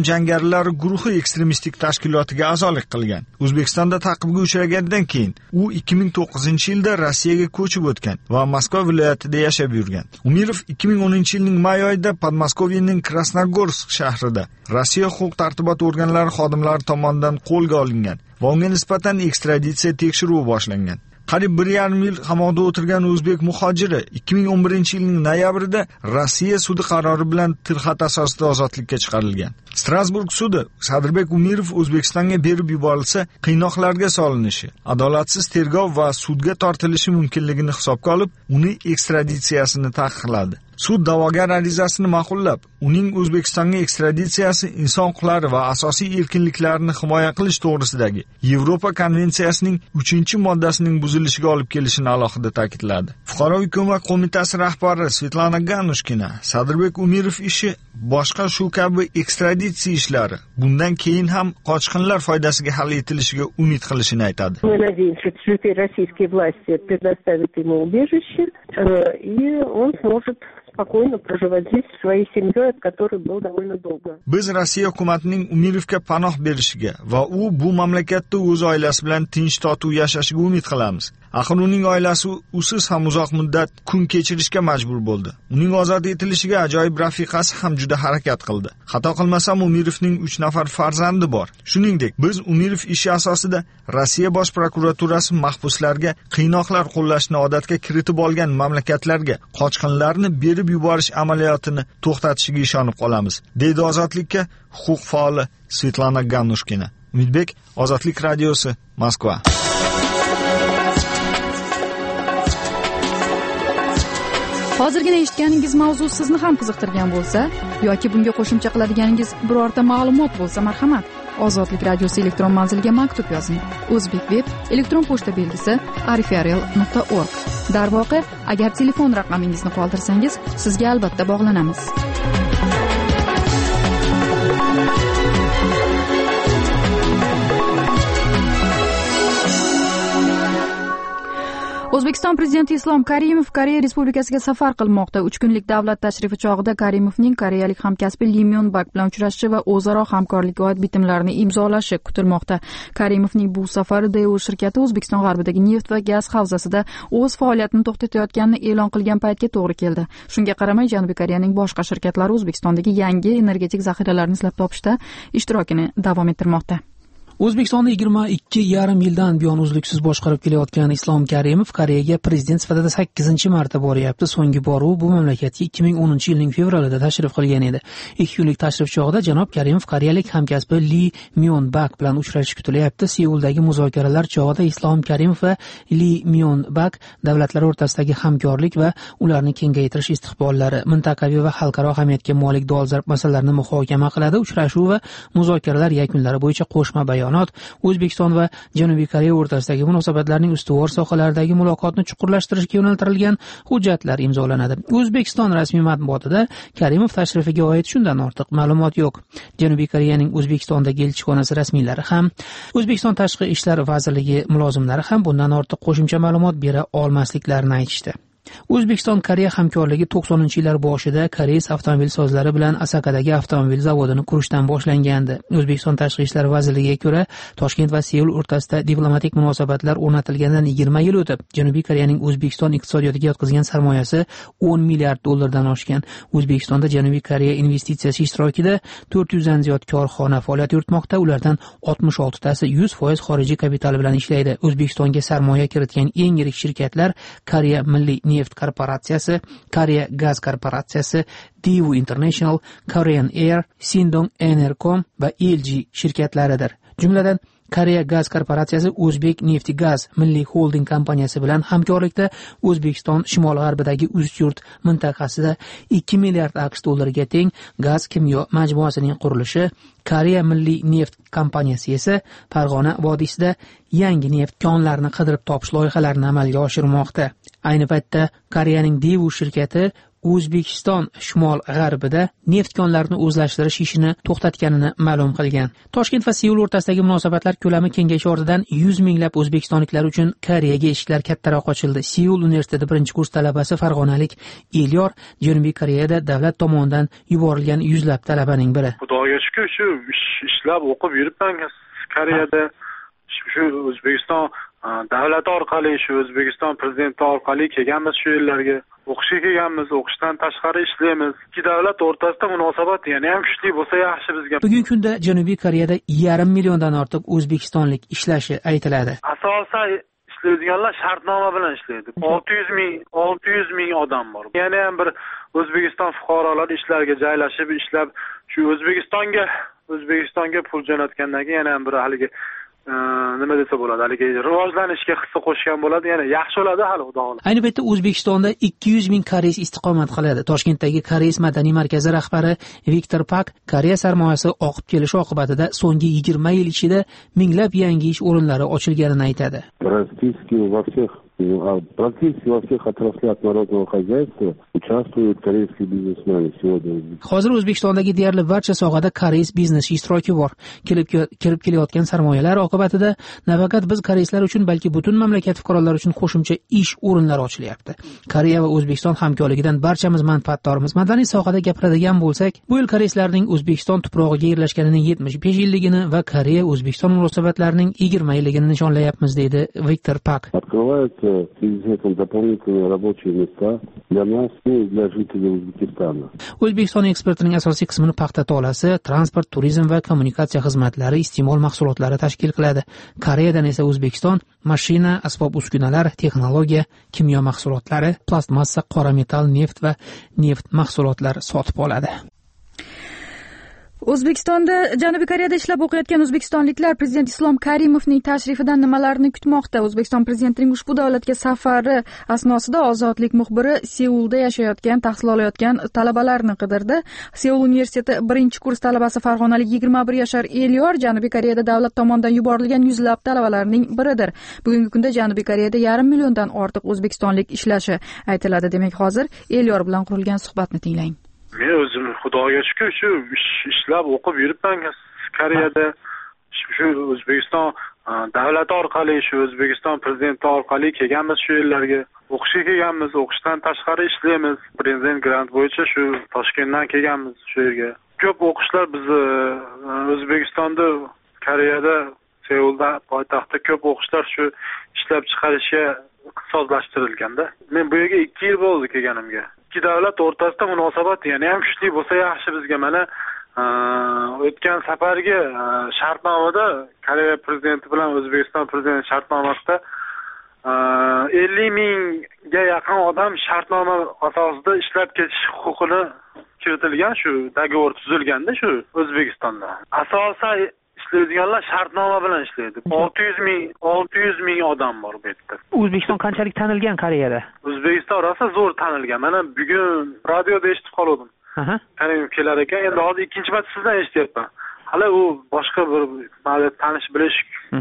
jangarilar guruhi ekstremistik tashkilotiga a'zolik qilgan. O'zbekistonda ta'qibga uchragandan keyin u ikki ming to'qqizinchi yilda Rossiyaga ko'chib o'tgan va Moskva viloyatida yashab yurgan. Umirov ikki ming o'ninchi yilning may oyida Podmoskoviyaning Krasnogorsk shahrida Rossiya huquq-tartibot organlari xodimlari tomonidan qo'lga olingan va unga nisbatan ekstraditsiya tekshiruvi boshlangan. Qariyb bir yarim yil qamoqda o'tirgan o'zbek muhojiri ikki ming o'n birinchi yilning noyabrida Rossiya sudi qarori bilan tilxat asosida ozodlikka chiqarilgan. Strasburg sudi Sadirbek Umirov O'zbekistonga berib yuborilsa, qiynoqlarga solinishi, adolatsiz tergov va sudga tortilishi mumkinligini hisobga olib, uni ekstraditsiyasini taqiqladi. Sud da'vogar arizasini ma'qullab, uning O'zbekistonga ekstraditsiyasi inson huquqlari va asosiy erkinliklarni himoya qilish to'g'risidagi Yevropa konvensiyasining uchinchi moddasining buzilishiga olib kelishini alohida ta'kidladi. Fuqaroviy ko'mak qo'mitasi rahbari Svetlana Ganushkina Sadirbek Umirov ishi boshqa shu kabi ekstraditsiya ishlari bundan keyin ham qochqinlar foydasiga hal etilishiga umid qilishini aytadi. Мы надеемся, что теперь российские власти предоставят ему убежище, и он сможет спокойно проживать здесь со своей семьей, от которой был довольно долго. Biz Rossiya hukumatining Umirovga panoh berishiga va u bu mamlakatda o'z oilasi bilan tinch totuv yashashiga umid qilamiz. Axir uning oilasi usiz ham uzoq muddat kun kechirishga majbur bo'ldi. Uning ozod etilishiga ajoyib rafiqasi ham juda harakat qildi. Xato qilmasam Umirovning uch nafar farzandi bor. Shuningdek, biz Umirov ishi asosida Rossiya bosh prokuraturasi mahbuslarga qiynoqlar qo'llashni odatga kiritib olgan mamlakatlarga qochqinlarni berib yuborish amaliyotini to'xtatishiga ishonib qolamiz, deydi Ozodlikka huquq faoli Svetlana Ganushkina. Umidbek, Ozodlik radiosi, Moskva. Hozirgina eshitganingiz mavzu sizni ham qiziqtirgan bo'lsa yoki bunga qo'shimcha qiladiganingiz birorta ma'lumot bo'lsa, marhamat, Ozodlik radiosi elektron manziliga maktub yozing. O'zbek web elektron pochta belgisi arifrl nuqta org. Darvoqe, agar telefon raqamingizni qoldirsangiz, sizga albatta bog'lanamiz. O'zbekiston prezidenti Islom Karimov Koreya Respublikasiga safar qilmoqda. uch kunlik davlat tashrifi chog'ida Karimovning koreyalik hamkasbi Lee Myung-bak bilan uchrashishi va o'zaro hamkorlikka oid bitimlarni imzolashi kutilmoqda. Karimovning bu safari Daewoo shirkati O'zbekiston g'arbidagi neft va gaz havzasida o'z faoliyatini to'xtatayotganini e'lon qilgan paytga to'g'ri keldi. Shunga qaramay, Janubiy Koreyaning boshqa shirkatlari O'zbekistondagi yangi energetik zaxiralarni izlab topishda ishtirokini davom ettirmoqda. O'zbekistonni yigirma ikki yarim yildan buyon uzluksiz boshqarib kelayotgan Islom Karimov Koreyaga prezident sifatida sakkizinchi marta boryapti. So'nggi boruvi bu mamlakatga ikki ming o'ninchi yilning fevralida tashrif qilgan edi. ikki kunlik tashrif chog'ida janob Karimov koreyalik hamkasbi Lee Myung-bak bilan uchrashishi kutilyapti. Seuldagi muzokaralar chog'ida Islom Karimov va Lee Myung-bak davlatlar o'rtasidagi hamkorlik va ularni kengaytirish istiqbollari, mintaqaviy va xalqaro ahamiyatga molik dolzarb masalalarni muhokama qiladi. Uchrashuv va muzokaralar yakunlari bo'yicha qo'shma bayon O'zbekiston va Janubiy Koreya o'rtasidagi munosabatlarning ustuvor sohalaridagi muloqotni chuqurlashtirishga yo'naltirilgan hujjatlar imzolanadi. O'zbekiston rasmiy matbuotida Karimov tashrifiga oid shundan ortiq ma'lumot yo'q. Janubiy Koreyaning O'zbekistondagi elchixonasi rasmiylari ham, O'zbekiston tashqi ishlar vazirligi mulozimlari ham bundan ortiq qo'shimcha ma'lumot bera olmasliklarini aytishdi. O'zbekiston Koreya hamkorligi to'qsoninchi yillar boshida Koreys avtomobil sozlari bilan Asakadagi avtomobil zavodini qurishdan boshlangandi. O'zbekiston tashqi ishlar vazirligiga ko'ra, Toshkent va Seul o'rtasida diplomatik munosabatlar o'rnatilganidan yigirma yil o'tib, Janubiy Koreyaning O'zbekiston iqtisodiyotiga yotqizgan sarmoyasi o'n milliard dollardan oshgan. O'zbekistonda Janubiy Koreya investitsiyasi ishtirokida to'rt yuzdan ziyod korxona faoliyat yuritmoqda. Ulardan oltmish oltitasi yuz foiz xorijiy kapital bilan ishlaydi. O'zbekistonga sarmoya kiritgan eng yirik shirkatlar Koreya Milliy neft korporatsiyasi, Koreya gaz korporatsiyasi, Daewoo International, Korean Air, Sindong Enercom va L G shirkatlaridir. Jumladan Koreya gaz korporatsiyasi O'zbek Neftigaz milliy holding kompaniyasi bilan hamkorlikda O'zbekiston shimol-g'arbidagi Ustyurt mintaqasida ikki milliard aqsh dollariga teng gaz kimyo majmuasining qurilishi, Koreya milliy neft kompaniyasi esa Farg'ona vodiysida yangi neft konlarini qidirib topish loyihalarini amalga oshirmoqda. Ayni paytda Koreyaning Daewoo shirkati O'zbekiston shimol g'arbida neft konlarini o'zlashtirish ishini to'xtatganini ma'lum qilgan. Toshkent va Seul o'rtasidagi munosabatlar ko'lami kengayishi ortidan yuz minglab o'zbekistonliklar uchun Koreyaga eshiklar kattaroq ochildi. Seul universiteti birinchi kurs talabasi farg'onalik Elyor Janubiy Koreyada davlat tomonidan yuborilgan yuzlab talabaning biri. Xudoga shukr, shu ishlab o'qib yuribman Koreyada. Shu O'zbekiston davlati orqali, shu O'zbekiston prezidenti orqali kelganmiz shu yerlarga. O'qishga kelganmiz, o'qishdan tashqari ishlaymiz. Ikki davlat o'rtasida munosabat yana ham kuchli bo'lsa yaxshi bizga. Bugungi kunda Janubiy Koreyada yarim milliondan ortiq o'zbekistonlik ishlashi aytiladi. Asosan ishlaydiganlar shartnoma bilan ishlaydi. olti yuz ming olti yuz ming odam bor. Yana ham bir O'zbekiston fuqarolari ishlarga joylashib ishlab, shu O'zbekistonga O'zbekistonga pul jo'natgandan keyin yana ham bir haligi nima desa bo'ladi, haligi rivojlanishga hissa qo'shgan bo'ladi, yana yaxshi bo'ladi hali xudo xohlasa. Ayni paytda O'zbekistonda ikki yuz ming koreys istiqomat qiladi. Toshkentdagi Koreys madaniy markazi rahbari Viktor Pak Koreya sarmoyasi oqib kelishi oqibatida so'nggi yigirma yil ichida minglab yangi ish o'rinlari ochilganini aytadi. Практически во всех отраслях народного хозяйства участвуют корейские бизнесмены сегодня. Hozir O'zbekistondagi deyarli barcha sohada koreys biznesi ishtiroki bor. Kelib kirib kelayotgan sarmoyalar oqibatida nafaqat biz koreyslar uchun, balki butun mamlakat fuqarolari uchun qo'shimcha ish o'rinlari ochilyapti. Koreya va O'zbekiston hamkorligidan barchamiz manfaatdormiz. Madaniy sohada gapiradigan bo'lsak, bu yil koreyslarning O'zbekiston tuprog'iga yerlashganining yetmish besh yilligini va Koreya O'zbekiston munosabatlarining yigirma yilligini nishonlayapmiz, deydi Viktor Pak. В связи с этим дополнительные рабочие места для нас и для жителей Узбекистана. O'zbekiston eksportining asosiy qismini paxta tolasi, transport, turizm va kommunikatsiya xizmatlari, iste'mol mahsulotlari tashkil qiladi. Koreyadan esa O'zbekiston mashina, asbob-uskunalar, texnologiya, kimyo mahsulotlari, plastmassa, qora metall, neft va neft mahsulotlari sotib oladi. O'zbekistonda Janubiy Koreyada ishlab o'qiyotgan o'zbekistonliklar prezident Islom Karimovning tashrifidan nimalarni kutmoqda? O'zbekiston prezidentining ushbu davlatga safari asnosida Ozodlik muxbiri Seulda yashayotgan, tahsil olayotgan talabalarni qidirdi. Seul universiteti birinchi kurs talabasi farg'onalik yigirma bir yashar Elyor Janubiy Koreyada davlat tomonidan yuborilgan yuzlab talabalarning biridir. Bugungi kunda Janubiy Koreyada yarim milliondan ortiq o'zbekistonlik ishlashi aytiladi. Demak, hozir Elyor bilan qurilgan suhbatni tinglang. Men o'zim Xudoga shukr, shu ishlab o'qib yuribman Koreyada. Shu O'zbekiston davlati orqali, shu O'zbekiston prezidenti orqali kelganmiz shu yerlarga. O'qishga kelganmiz, o'qishdan tashqari ishlaymiz. Prezident grant bo'yicha shu Toshkentdan kelganmiz shu yerga. Ko'p o'qishlar biz O'zbekistonda, Koreyada, Seulda, poytaxtda ko'p o'qishlar shu ishlab chiqarishga ixtisoslashtirilganda. Men bu yerga ikki yil bo'ldi kelganimga. Ikki davlat o'rtasida munosabat yana ham kuchli bo'lsa yaxshi bizga. Mana o'tgan safargi shartnomada Koreya prezidenti bilan O'zbekiston prezidenti shartnomasida ellik mingga yaqin odam shartnoma asosida ishlab ketish huquqini kiritilgan, shu dogovor tuzilganda shu O'zbekistonda. Asosan ishlaydiganlar shartnoma bilan ishlaydi. olti yuz ming olti yuz ming odam bor bu yerda. O'zbekiston qanchalik tanilgan Koreyada? O'zbekiston rosa zo'r tanilgan. Mana bugun radioda eshitib qoldim. Aha. Karim kelar ekan. Endi hozir ikkinchi marta sizdan eshityapman. Hali u boshqa bir ma'lum tanish bilish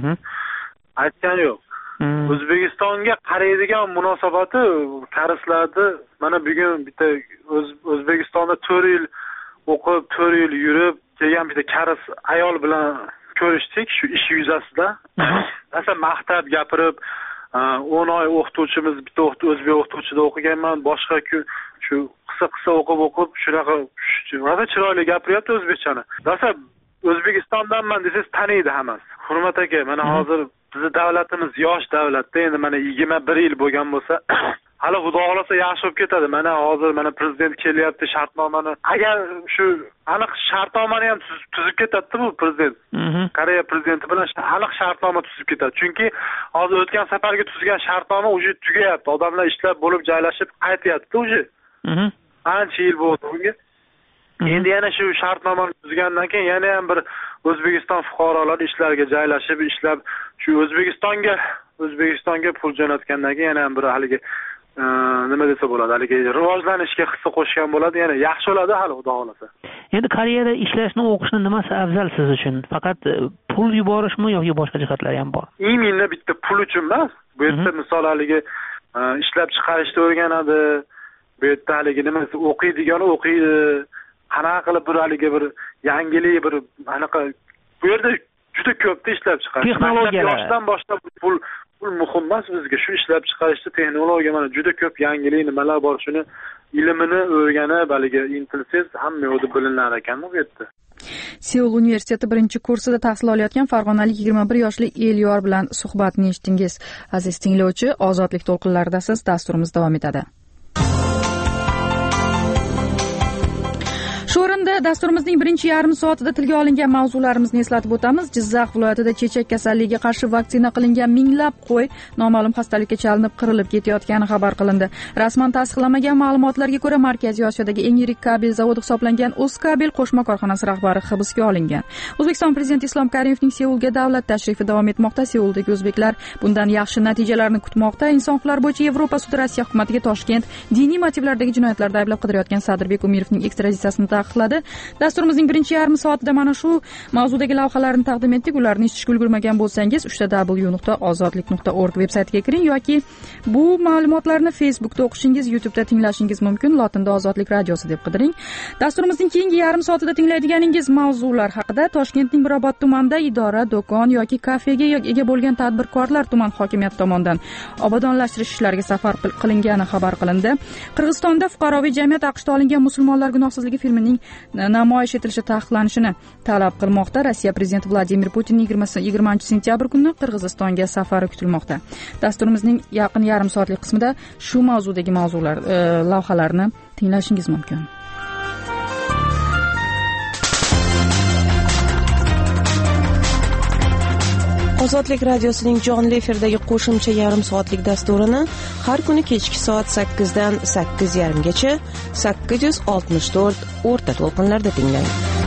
aytgan yo'q. O'zbekistonga qaraydigan munosabati koreyslarni mana bugun bitta O'zbekistonda to'rt yil o'qib, to'rt yil yurib kelgan bitta koreys ayol bilan ko'rishdik shu ish yuzasida. Asal maqtab gapirib, o'n oy o'qituvchimiz, bitta o'zbek o'qituvchida o'qiganman, boshqa shu qissa-qissa o'qib-o'qib shunaqa rosa chiroyli gapiryapti o'zbekchani. Rosa O'zbekistondanman desangiz taniydi hammasi. Hurmat aka, mana hozir bizning davlatimiz yosh davlatda, endi mana yigirma bir yil bo'lgan bo'lsa, hali xudo xolasa yaxshi bo'lib ketadi. Mana hozir mana prezident kelyapti, shartnomani. Agar shu aniq shartnomani ham tuzib ketadi bu prezident. Koreya prezidenti bilan aniq shartnoma tuzib ketadi. Chunki hozir o'tgan safarga tuzgan shartnoma уже tugayapti. Odamlar ishlab bo'lib joylashib qaytyapti уже. Ancha yil bo'ldi bunga. Endi yana shu shartnomani tuzgandan keyin yana ham bir O'zbekiston fuqarolari ishlarga joylashib ishlab, shu O'zbekistonga O'zbekistonga pul jo'natgandan keyin yana ham bir haligi nima desa bo'ladi, haligi rivojlanishga hissa qo'shgan bo'ladi, yana yaxshi bo'ladi hali xudo xolasa. Endi Koreyada ishlashni, o'qishni nimasi afzal siz uchun? Faqat pul yuborishmi yoki boshqa jihatlari ham bor? Imенно bitta pul uchun emas. Bu yerda misol haligi ishlab chiqarishni o'rganadi, bu yerda haligi nimasi o'qiydigani o'qiydi, qanaqa qilib bir haligi bir yangilik bir anaqa bu yerda juda ko'pda ishlab chiqarish. Texnologiyalar. Yoshdan boshlab pul pul muhim emas bizga. Shu ishlab chiqarishda texnologiya mana juda ko'p yangilik nimalar bor, shuni ilmini o'rganib haligi intilsangiz hamma yo'lda bilinar ekan bu yerda. Seul universiteti birinchi kursida tahsil olayotgan farg'onalik yigirma bir yoshli Elyor bilan suhbatni eshitdingiz. Aziz tinglovchi, ozodlik to'lqinlaridasiz, dasturimiz davom etadi. Shu o'rinda dasturimizning birinchi yarim soatida tilga olingan mavzularimizni eslatib o'tamiz. Jizzax viloyatida chechak kasalligiga qarshi vaksina qilingan minglab qo'y noma'lum xastalikka chalinib qirilib ketayotgani xabar qilindi. Rasman tasdiqlanmagan ma'lumotlarga ko'ra, Markaziy Osiyodagi eng yirik kabel zavodi hisoblangan O'zkabel qo'shma korxonasi rahbari hibsga olingan. O'zbekiston prezidenti Islom Karimovning Seulga davlat tashrifi davom etmoqda. Seuldagi o'zbeklar bundan yaxshi natijalarni kutmoqda. Inson huquqlari bo'yicha Yevropa sudi Rossiya hukumatiga Toshkent diniy motivlardagi jinoyatlarda ayblab qidirayotgan Sadirbek Umirovning ekstraditsiyasini taqiqladi. Dasturimizning birinchi yarim soatida mana shu mavzudagi lavhalarni taqdim etdik. Ularni eshitishga ulgurmagan bo'lsangiz, uch w nuqta ozodlik nuqta org veb-saytiga kiring yoki bu ma'lumotlarni Facebookda o'qishingiz, YouTube'da tinglashingiz mumkin. Lotinda Ozodlik radiosi deb qidiring. Dasturimizning keyingi yarim soatida tinglaydiganingiz mavzular haqida Toshkentning Mirobod tumanida idora, do'kon yoki kafega ega bo'lgan tadbirkorlar tuman hokimiyati tomonidan obodonlashtirish ishlariga safar qilingani xabar qilindi. Qirg'izistonda fuqaroviy jamiyat aqshda olingan musulmonlar gunohsizligi filmining namoyish etilishi taqiqlanishini talab qilmoqda. Rossiya prezidenti Vladimir Putinning yigirmanchi sentyabr kuni Qirg'izistonga safari kutilmoqda. Dasturimizning yaqin yarim soatlik qismida shu mavzudagi mavzular e, lavhalarni tinglashingiz mumkin. Ozodlik radiosining jonli efirdagi qo'shimcha yarim soatlik dasturini har kuni kechki soat sakkizdan sakkiz yarim gacha sakkiz yuz oltmish to'rt o'rta to'lqinlarda tinglang.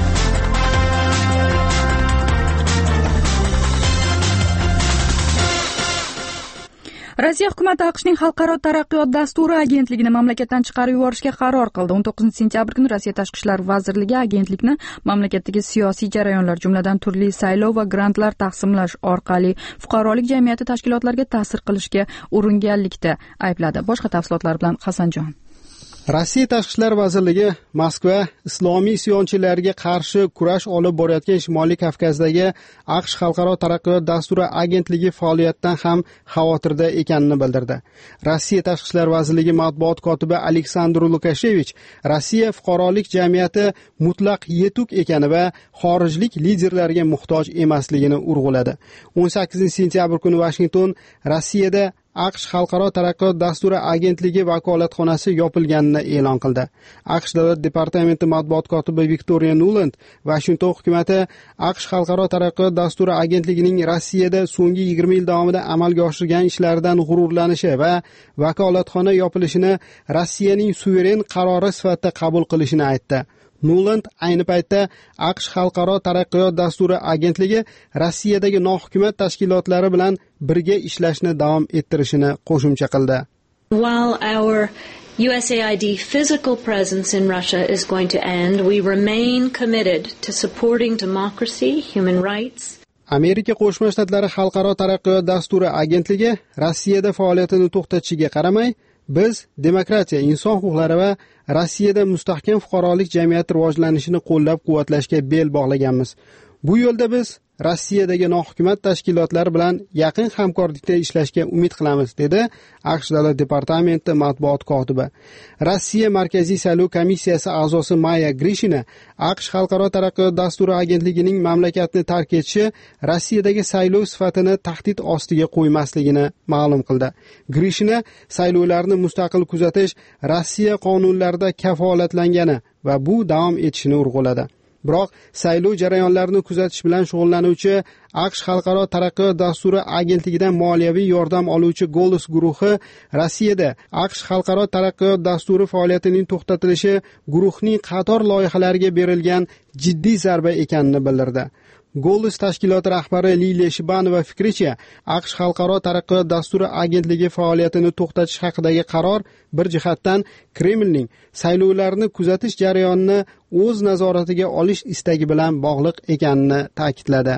Rossiya hukumati AQShning Xalqaro taraqqiyot dasturi agentligini mamlakatdan chiqarib yuborishga qaror qildi. o'n to'qqizinchi sentyabr kuni Rossiya Tashqi ishlar vazirligi agentlikni mamlakatdagi siyosiy jarayonlar, jumladan turli saylov va grantlar taqsimlash orqali fuqarolik jamiyati tashkilotlariga ta'sir qilishga uringanlikda aybladi. Boshqa tafsilotlar bilan Hasanjon. Rossiya Tashqi ishlar vazirligi Moskva islomiy isyonchilarga qarshi kurash olib borayotgan Shimoliy Kavkazdagi AQSh Xalqaro taraqqiyot dasturi agentligi faoliyatidan ham xavotirda ekanini bildirdi. Rossiya Tashqi ishlar vazirligi matbuot kotibi Aleksandr Lukashevich Rossiya fuqarolik jamiyati mutlaq yetuk ekani va xorijlik liderlarga muhtoj emasligini urg'uladi. o'n sakkizinchi sentyabr kuni Washington Rossiyada AQSh Xalqaro taraqqiyot dasturi agentligi vakolatxonasi yopilganini e'lon qildi. AQSh davlat departamenti matbuot kotibi Victoria Nuland Washington hukumati AQSh Xalqaro taraqqiyot dasturi agentligining Rossiyada so'nggi yigirma yil davomida amalga oshirgan ishlaridan g'ururlanishi va vakolatxona yopilishini Rossiyaning suveren qarori sifatida qabul qilishini aytdi. Nuland ayni paytda AQSh Xalqaro taraqqiyot dasturi agentligi Rossiyadagi nohukumat tashkilotlari bilan birga ishlashni davom ettirishini qo'shimcha qildi. While our U S A I D physical presence in Russia is going to end, we remain committed to supporting democracy, human rights. Amerika Qo'shma Shtatlari Xalqaro taraqqiyot dasturi agentligi Rossiyada faoliyatini to'xtatishiga qaramay, biz demokratiya, inson huquqlari va Rossiyada mustahkam fuqarolik jamiyati rivojlanishini qo'llab-quvvatlashga bel bog'laganmiz. Bu yo'lda biz Rossiyadagi nohukumat tashkilotlari bilan yaqin hamkorlikda ishlashga umid qilamiz, dedi AQSh davlat departamenti matbuot kotibi. Rossiya Markaziy saylov komissiyasi a'zosi Maya Grishina AQSh Xalqaro taraqqiyot dasturi agentligining mamlakatni tark etishi Rossiyadagi saylov sifatini tahdid ostiga qo'ymasligini ma'lum qildi. Grishina saylovlarni mustaqil kuzatish Rossiya qonunlarida kafolatlangani va bu davom etishini urg'uladi. Biroq saylov jarayonlarini kuzatish bilan shug'ullanuvchi AQSh Xalqaro taraqqiyot dasturi agentligidan moliyaviy yordam oluvchi Golos guruhi Rossiyada AQSh Xalqaro taraqqiyot dasturi faoliyatining to'xtatilishi guruhning qator loyihalariga berilgan jiddiy zarba ekanini bildirdi. Golos tashkiloti rahbari Liliya Shibanova fikricha, AQSh Xalqaro taraqqiyot dasturi agentligi faoliyatini to'xtatish haqidagi qaror bir jihatdan Kremlning saylovlarni kuzatish jarayonini o'z nazoratiga olish istagi bilan bog'liq ekanini ta'kidladi.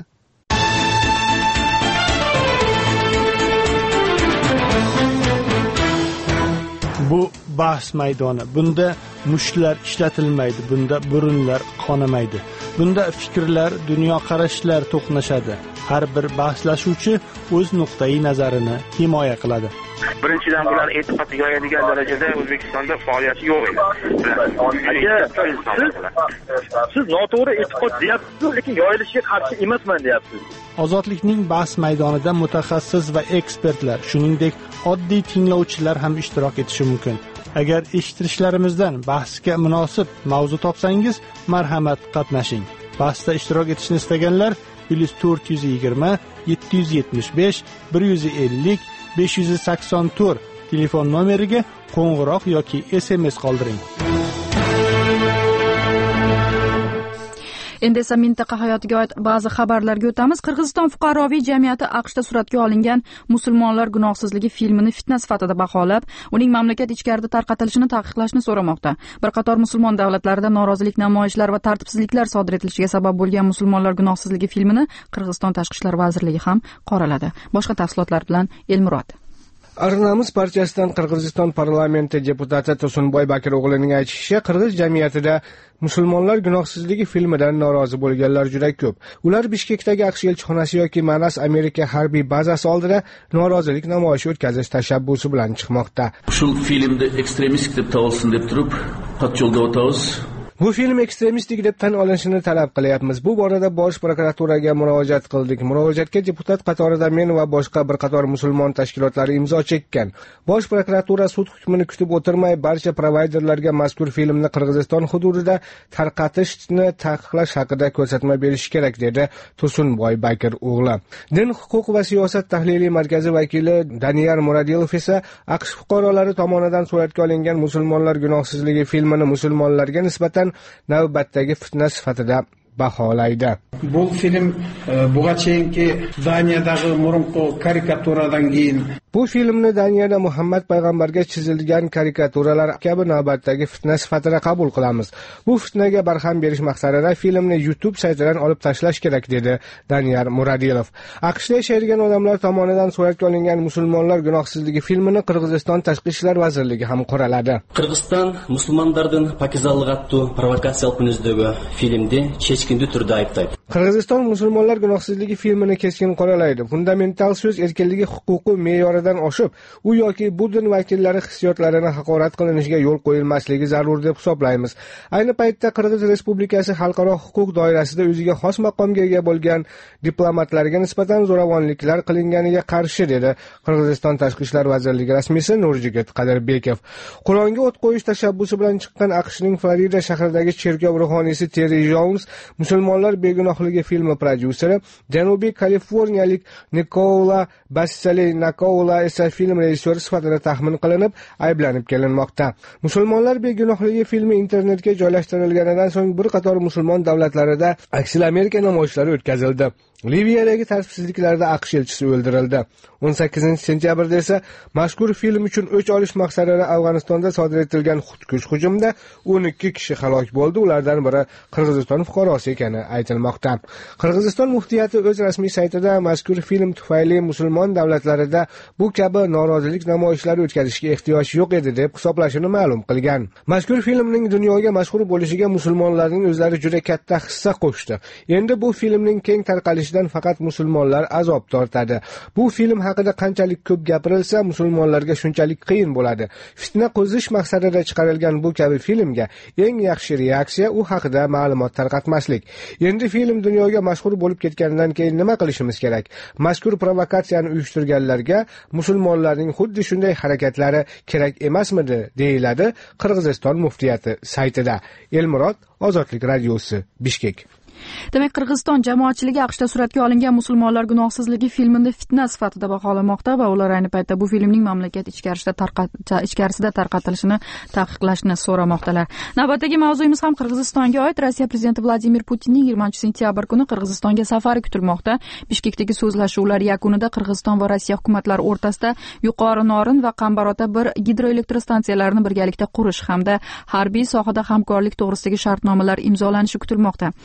Bu bahs maydoni. Bunda mushlar ishlatilmaydi, bunda burunlar qonamaydi. Bunda fikrlar, dunyoqarashlar to'qnashadi. Har bir bahslashuvchi o'z nuqtai nazarini himoya qiladi. Birinchidan bular e'tiqod yoyadigan darajada O'zbekistonda faoliyati yo'q edi. Siz siz noto'g'ri e'tiqod deyapsiz, lekin yoyilishiga qarshi emasman deyapsiz. Ozodlikning bahs maydonida mutaxassis va ekspertlar, shuningdek oddiy tinglovchilar ham ishtirok etishi mumkin. Agar eshittirishlarimizdan bahsga munosib mavzu topsangiz, marhamat qatnashing. Bahsda ishtirok etishni istaganlar plus to'rt yuz yigirma yetti yuz yetmish besh bir yuz ellik besh yuz sakson to'rt telefon nomeriga qo'ng'iroq yoki S M S qoldiring. Endi esa mintaqa hayotiga oid ba'zi xabarlarga o'tamiz. Qirg'iziston fuqaroviy jamiyati AQShda suratga olingan musulmonlar gunohsizligi filmini fitna sifatida baholab, uning mamlakat ichkarida tarqatilishini taqiqlashni so'ramoqda. Bir qator musulmon davlatlarida norozilik namoyishlari va tartibsizliklar sodir etilishiga sabab bo'lgan musulmonlar gunohsizligi filmini Qirg'iziston Tashqi ishlar vazirligi ham qoraladi. Boshqa tafsilotlar bilan Elmurod. Arnamiz partiyasidan Qirg'iziston parlamenti deputati Tursunboy Bakir o'g'lining aytishicha, qirg'iz jamiyatida musulmonlar gunohsizligi filmidan norozi bo'lganlar juda ko'p. Ular Bishkekdagi AQSh elchixonasi yoki Manas Amerika harbiy bazasi oldida norozilik namoyishi o'tkazish tashabbusi bilan chiqmoqda. Shu filmda ekstremistik deb topilsin deb turib, xat yo'llayotamiz. Bu film ekstremistik deb tan olinishini talab qilyapmiz. Bu borada Bosh prokuraturaga murojaat qildik. Murojaatga deputat qatorida men va boshqa bir qator musulmon tashkilotlari imzo chekkan. Bosh prokuratura sud hukmini kutib o'tirmay barcha provayderlarga mazkur filmni Qirg'iziston hududida tarqatishni taqiqlash haqida ko'rsatma berishi kerak, dedi Tursunboy Bakir o'g'li. Din huquq va siyosat tahliliy markazi vakili Daniyar Muradilov esa AQSh fuqarolari tomonidan suratga olingan musulmonlar gunohsizligi filmini musulmonlarga nisbatan navbatdagi fitna sifatida baholaydi. Bu film bug'acheyinki Daniyadagi murunqi karikaturadan keyin Bu filmni Daniyada Muhammad payg'ambarga chizilgan karikaturalar kabi navbatdagi fitna sifatida qabul qilamiz. Bu fitnaga barham berish maqsadida filmni YouTube saytidan olib tashlash kerak, dedi Daniyar Muradilov. AQShda yashaydigan odamlar tomonidan suratga olingan musulmonlar gunohsizligi filmini Qirg'iziston Tashqi ishlar vazirligi ham qoraladi. Qirg'iziston musulmonlardan pokizallik attu provokasiya qilishidagi filmni chechkindi turda aytadi. Qirg'iziston musulmonlar gunohsizligi filmini keskin qoralaydi. Fundamental so'z erkinligi huquqi me'yoridan oshib, u yoki bu din vakillari hissiyotlarini haqorat qilinishiga yo'l qo'yilmasligi zarur deb hisoblaymiz. Ayni paytda Qirg'iz Respublikasi xalqaro huquq doirasida o'ziga xos maqomga ega bo'lgan diplomatlarga nisbatan zo'ravonliklar qilinganiga qarshi, dedi Qirg'iziston Tashqi ishlar vazirligi rasmiysi Nurjigit Qadirbekov. Qur'onga o't qo'yish tashabbusi bilan chiqqan AQShning Florida shahridagi cherkov ruhoniysi Terry Jones musulmonlar begunohligi filmi prodyuseri, Janubiy Kaliforniyalik Nikola Bassali Nakoula esa film rejissyori sifatida taxmin qilinib, ayblanib kelinmoqda. Musulmonlar begunohligi filmi internetga joylashtirilganidan so'ng bir qator musulmon davlatlarida aksil Amerika namoyishlari o'tkazildi. Liviyadagi tartibsizliklarda AQSh elchisi o'ldirildi. o'n sakkizinchi sentyabrda esa mazkur film uchun o'ch olish maqsadida Afg'onistonda sodir etilgan xudkush hujumda o'n ikki kishi halok bo'ldi. Ulardan biri Qirg'iziston fuqarosi ekani aytilmoqda. Qirg'iziston muftiyati o'z rasmiy saytida mazkur film tufayli musulmon davlatlarida bu kabi norozilik namoyishlari o'tkazishga ehtiyoj yo'q edi deb hisoblashini ma'lum qilgan. Mazkur filmning dunyoga mashhur bo'lishiga musulmonlarning o'zlari juda katta hissa qo'shdi. Endi bu filmning keng tarqalishidan faqat musulmonlar azob tortadi. Bu film haqida qanchalik ko'p gapirilsa, musulmonlarga shunchalik qiyin bo'ladi. Fitna qo'zish maqsadida chiqarilgan bu kabi filmga eng yaxshi reaksiya u haqida ma'lumot tarqatmaslik. Endi film dunyoga mashhur bo'lib ketganidan keyin nima qilishimiz kerak? Mazkur provokatsiyani uyushtirganlarga musulmonlarning xuddi shunday harakatlari kerak emasmidi, deyiladi Qirg'iziston muftiyati saytida. Elmurod, Ozodlik radiosi, Bishkek. Demak, Qirg'iziston jamoatchiligi AQShda suratga olingan musulmonlar gunohsizligi filmini fitna sifatida baholamoqda va ular ayni paytda bu filmning mamlakat ichkarisida tarqat ichkarisida tarqatilishini taqiqlashni so'ramoqdalar. Navbatdagi mavzuyimiz ham Qirg'izistonga oid. Rossiya prezidenti Vladimir Putinning yigirmanchi sentyabr kuni Qirg'izistonga safari kutilmoqda. Bishkekdagi so'zlashuvlar yakunida Qirg'iziston va Rossiya hukumatlari o'rtasida yuqori Norin va Qambarota bir gidroelektrostansiyalarini birgalikda qurish hamda harbiy sohada hamkorlik to'g'risidagi shartnomalar imzolanishi kutilmoqda. Bu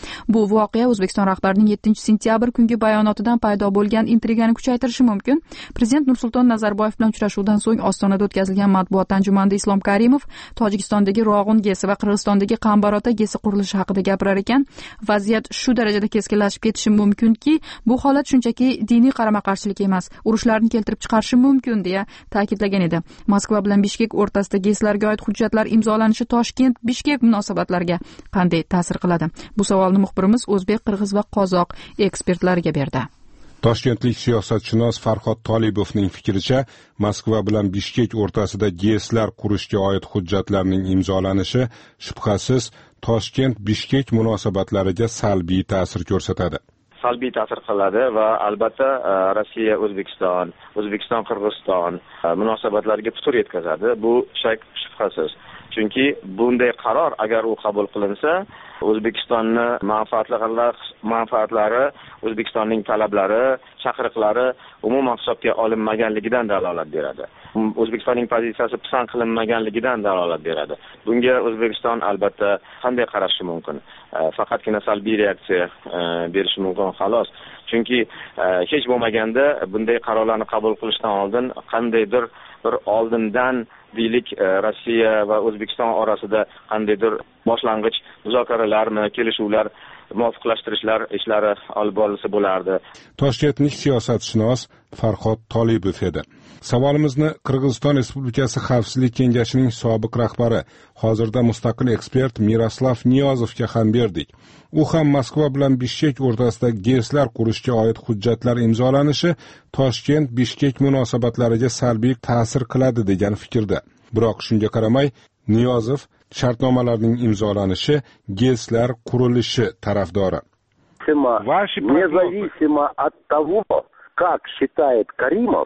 voqea O'zbekiston rahbarining yettinchi sentyabr kungi bayonotidan paydo bo'lgan intrigani kuchaytirishi mumkin. Prezident Nursulton Nazarboyev bilan uchrashuvdan so'ng Ostonada o'tkazilgan matbuot anjumanida Islom Karimov Tojikistondagi Rog'un gesi va Qirg'izistondagi Qambarota gesi qurilishi haqida gapirar ekan. Vaziyat shu darajada keskinlashib ketishi mumkinki, bu holat shunchaki diniy qarama-qarshilik emas, urushlarni keltirib chiqarishi mumkin deya ta'kidlagan edi. Moskva bilan Bishkek o'rtasida geslarga oid hujjatlar imzolanishi Toshkent Bishkek munosabatlariga qanday ta'sir qiladi? Bu savolni muxbirimiz o'zbek, qirg'iz va qozoq ekspertlariga berdi. Toshkentlik siyosatshunos Farhod Tolibovning fikricha, Moskva bilan Bishkek o'rtasida geslar qurishga oid hujjatlarning imzolanishi shubhasiz Toshkent Bishkek munosabatlariga salbiy ta'sir ko'rsatadi. Salbiy ta'sir qiladi va albatta Rossiya, O'zbekiston, O'zbekiston, Qirg'iziston munosabatlariga putur yetkazadi. Bu shak shubhasiz. Chunki bunday qaror agar u qabul qilinsa, O'zbekistonni manfaatlari, manfaatlari, O'zbekistonning talablari, chaqiriqlari umuman hisobga olinmaganligidan dalolat beradi. O'zbekistonning pozitsiyasi pisand qilinmaganligidan dalolat beradi. Bunga O'zbekiston albatta qanday qarashi mumkin? Faqatgina salbiy reaksiya berishi mumkin xolos. Chunki hech bo'lmaganda bunday qarorlarni qabul qilishdan oldin qandaydir bir oldindan deylik Rossiya va O'zbekiston orasida qandaydir boshlang'ich muzokaralarmi, kelishuvlar, muvofiqlashtirishlar ishlari olib borilsa bo'lardi. Toshkentlik siyosatshunos Farhod Tolibov edi. Savolimizni Qirg'iziston Respublikasi Xavfsizlik kengashining sobiq rahbari, hozirda mustaqil ekspert Miroslav Niyozovga ham berdik. U ham Moskva bilan Bishkek o'rtasida geslar qurishga oid hujjatlar imzolanishi Toshkent Bishkek munosabatlariga salbiy ta'sir qiladi degan fikrda. Biroq shunga qaramay, Niyozov shartnomalarning imzolanishi geslar qurilishi tarafdori. Независимо от того, как считает Каримов,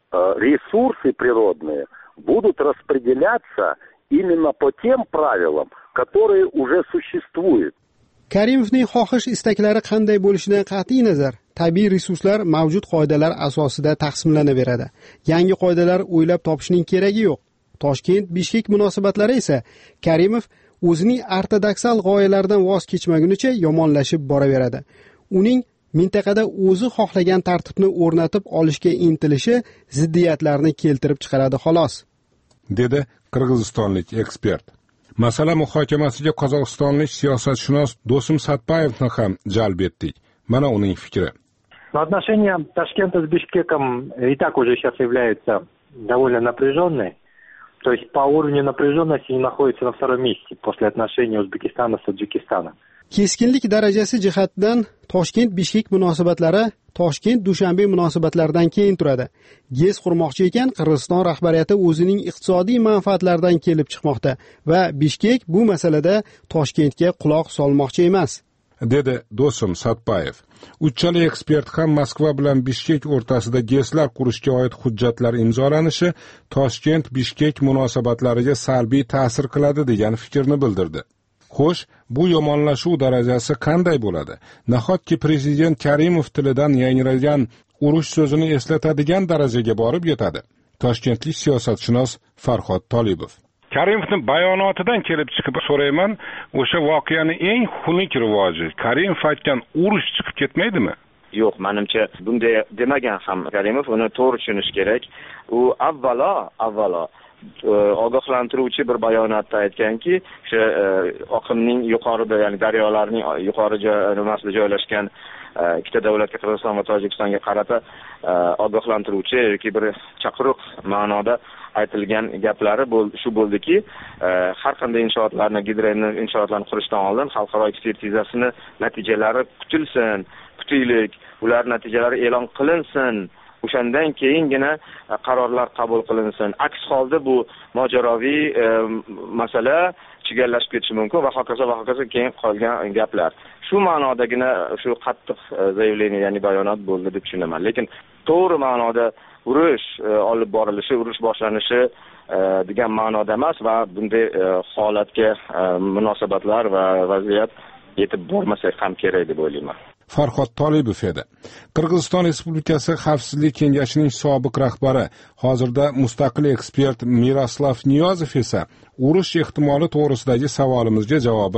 ресурсы природные будут распределяться именно по тем правилам, которые уже существуют. Karimovning xohish istaklari qanday bo'lishidan qat'iy nazar, tabiiy resurslar mavjud qoidalar asosida taqsimlanaveradi. Yangi qoidalar o'ylab topishning keragi yo'q. Toshkent Bishkek munosabatlari esa Karimov o'zining ortodoksal g'oyalaridan voz kechmagunicha yomonlashib boraveradi. Uning mintaqada o'zi xohlagan tartibni o'rnatib olishga intilishi ziddiyatlarni keltirib chiqaradi xolos, dedi qirg'izistonlik ekspert. Masala muhokamasiga qozog'istonlik siyosatshunos Do'sim Satpayevni ham jalb etdik. Mana uning fikri. Отношения Ташкента с Бишкеком и так уже сейчас являются довольно напряженные. То есть по уровню напряженности они находятся на втором месте после отношений Узбекистана с Таджикистаном. Keskinlik darajasi jihatidan Toshkent Bishkek munosabatlari Toshkent Dushanbe munosabatlaridan keyin turadi. Gez qurmoqchi ekan Qirg'iziston rahbariyati o'zining iqtisodiy manfaatlaridan kelib chiqmoqda va Bishkek bu masalada Toshkentga quloq solmoqchi emas, dedi Do'sim Satpayev. Uchala ekspert ham Moskva bilan Bishkek o'rtasida geslar qurishga oid hujjatlar imzolanishi Toshkent Bishkek munosabatlariga salbiy ta'sir qiladi degan fikrni bildirdi. Xo'sh, bu yomonlashuv darajasi qanday bo'ladi? Nahotki prezident Karimov tilidan yangragan urush so'zini eslatadigan darajaga borib yetadi. Toshkentlik siyosatshunos Farhod Tolibov. Karimovning bayonotidan kelib chiqib so'rayman, o'sha voqeaning eng xunuk rivoji Karimov aytgan urush chiqib ketmaydimi? Yo'q, menimcha bunday demagan ham Karimov, uni to'g'ri tushunish kerak. U avvalo, avvalo ogohlantiruvchi bir bayonotda aytganki, o'sha oqimning yuqorida, ya'ni daryolarning yuqori nimasida joylashgan ikkita davlatga, Qirg'iziston va Tojikistonga qarata ogohlantiruvchi yoki bir chaqiruq ma'noda aytilgan gaplari shu bo'ldiki, har qanday inshootlarni, gidroenergetik inshootlarni qurishdan oldin xalqaro ekspertizasini natijalari kutilsin, kutilik, ular natijalari e'lon qilinsin. O'shandan keyingina qarorlar qabul qilinsin. Aks holda bu mojaroviy e, masala chigallashib ketishi mumkin va hokazo va hokazo keyin qolgan gaplar. Shu ma'nodagina shu qattiq zaявление, ya'ni bayonot bo'ldi deb tushunaman. Lekin to'g'ri ma'noda urush e, olib borilishi, urush boshlanishi e, degan ma'noda emas va bunday e, holatga e, munosabatlar va vaziyat yetib bormasa ham kerak deb o'ylayman. Farhod Tolibov edi. Qirg'iziston Respublikasi Xavfsizlik kengashining sobiq rahbari, hozirda mustaqil ekspert Miroslav Niyozov esa urush ehtimoli to'g'risidagi savolimizga javoban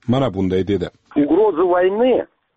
mana bunday dedi. Угрозы войны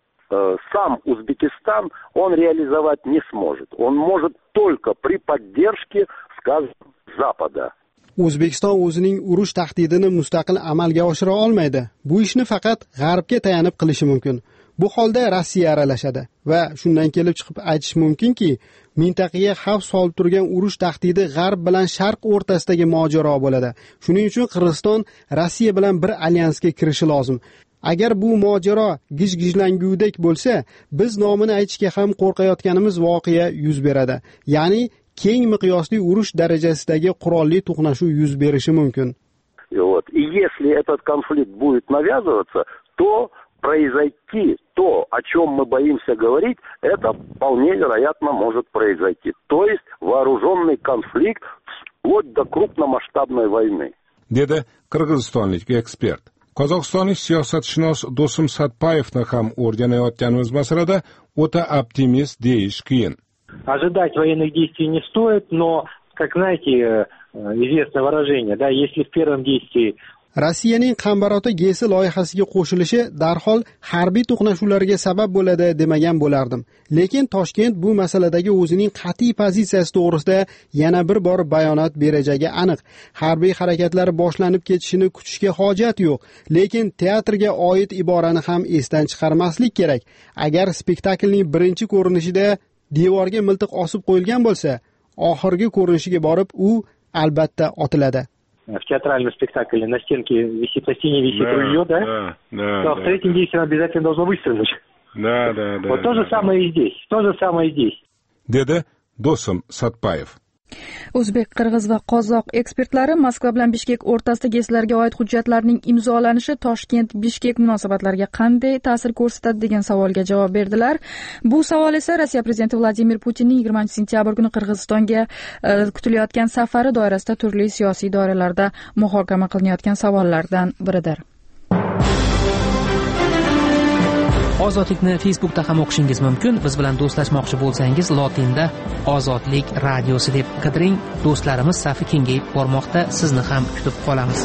э, сам Узбекистан он реализовать не сможет. Он может только при поддержке, скажем, Запада. O'zbekiston o'zining urush tahdidini mustaqil amalga oshira olmaydi. Bu ishni faqat G'arbga tayanib qilishi mumkin. Bu holda Rossiya aralashadi va shundan kelib chiqib aytish mumkinki, mintaqaga xavf solib turgan urush tahdidi G'arb bilan Sharq o'rtasidagi mojaro bo'ladi. Shuning uchun Qirg'iziston Rossiya bilan bir alyansga kirishi lozim. Agar bu mojaro gij-gijlangudek bo'lsa, biz nomini aytishga ham qo'rqayotganimiz voqea yuz beradi. Ya'ni keng miqyosli urush darajasidagi qurolli to'qnashuv yuz berishi mumkin. Вот. И если этот конфликт будет навязываться, то произойти то, о чем мы боимся говорить, это вполне вероятно может произойти. То есть вооруженный конфликт вплоть до крупномасштабной войны. Dedi qirg'izistonlik ekspert. Qozog'istonlik siyosatshunos Do'sim Satpayevni ham o'rganayotganimiz masalada o'ta optimist deyish qiyin. Ожидать военных действий не стоит, но, как знаете, известное выражение, да, если в первом действии Rossiyaning Qambarota gesi loyihasiga qo'shilishi darhol harbiy to'qnashuvlarga sabab bo'ladi demagan bo'lardim. Lekin Toshkent bu masaladagi o'zining qat'iy pozitsiyasi to'g'risida yana bir bor bayonot berajagi aniq. Harbiy harakatlar boshlanib ketishini kutishga hojat yo'q, lekin teatrga oid iborani ham esdan chiqarmaslik kerak. Agar spektaklning birinchi ko'rinishida devorga miltiq osib qo'yilgan bo'lsa, oxirgi ko'rinishiga borib u albatta otiladi. В театральном спектакле на стенке висит, на стене висит да, ружье, да? Да, да. То в третьем да. действии обязательно должно выстрелить. Да, да, да. Вот да, то же да. самое и здесь. То же самое и здесь. Dedi Do'sim Satpayev. O'zbek, qirg'iz va qozoq ekspertlari Moskva bilan Bishkek o'rtasida GESlarga oid hujjatlarning imzolanishi Toshkent-Bishkek munosabatlariga qanday ta'sir ko'rsatadi degan savolga javob berdilar. Bu savol esa Rossiya prezidenti Vladimir Putinning yigirmanchi sentyabr kuni Qirg'izistonga e, kutilayotgan safari doirasida turli siyosiy doiralarda muhokama qilinayotgan savollardan biridir. Ozodlikni Facebookda ham o'qishingiz mumkin. Biz bilan do'stlashmoqchi bo'lsangiz, lotinda Ozodlik radiosi deb qidiring. Do'stlarimiz safi kengayib bormoqda. Sizni ham kutib qolamiz.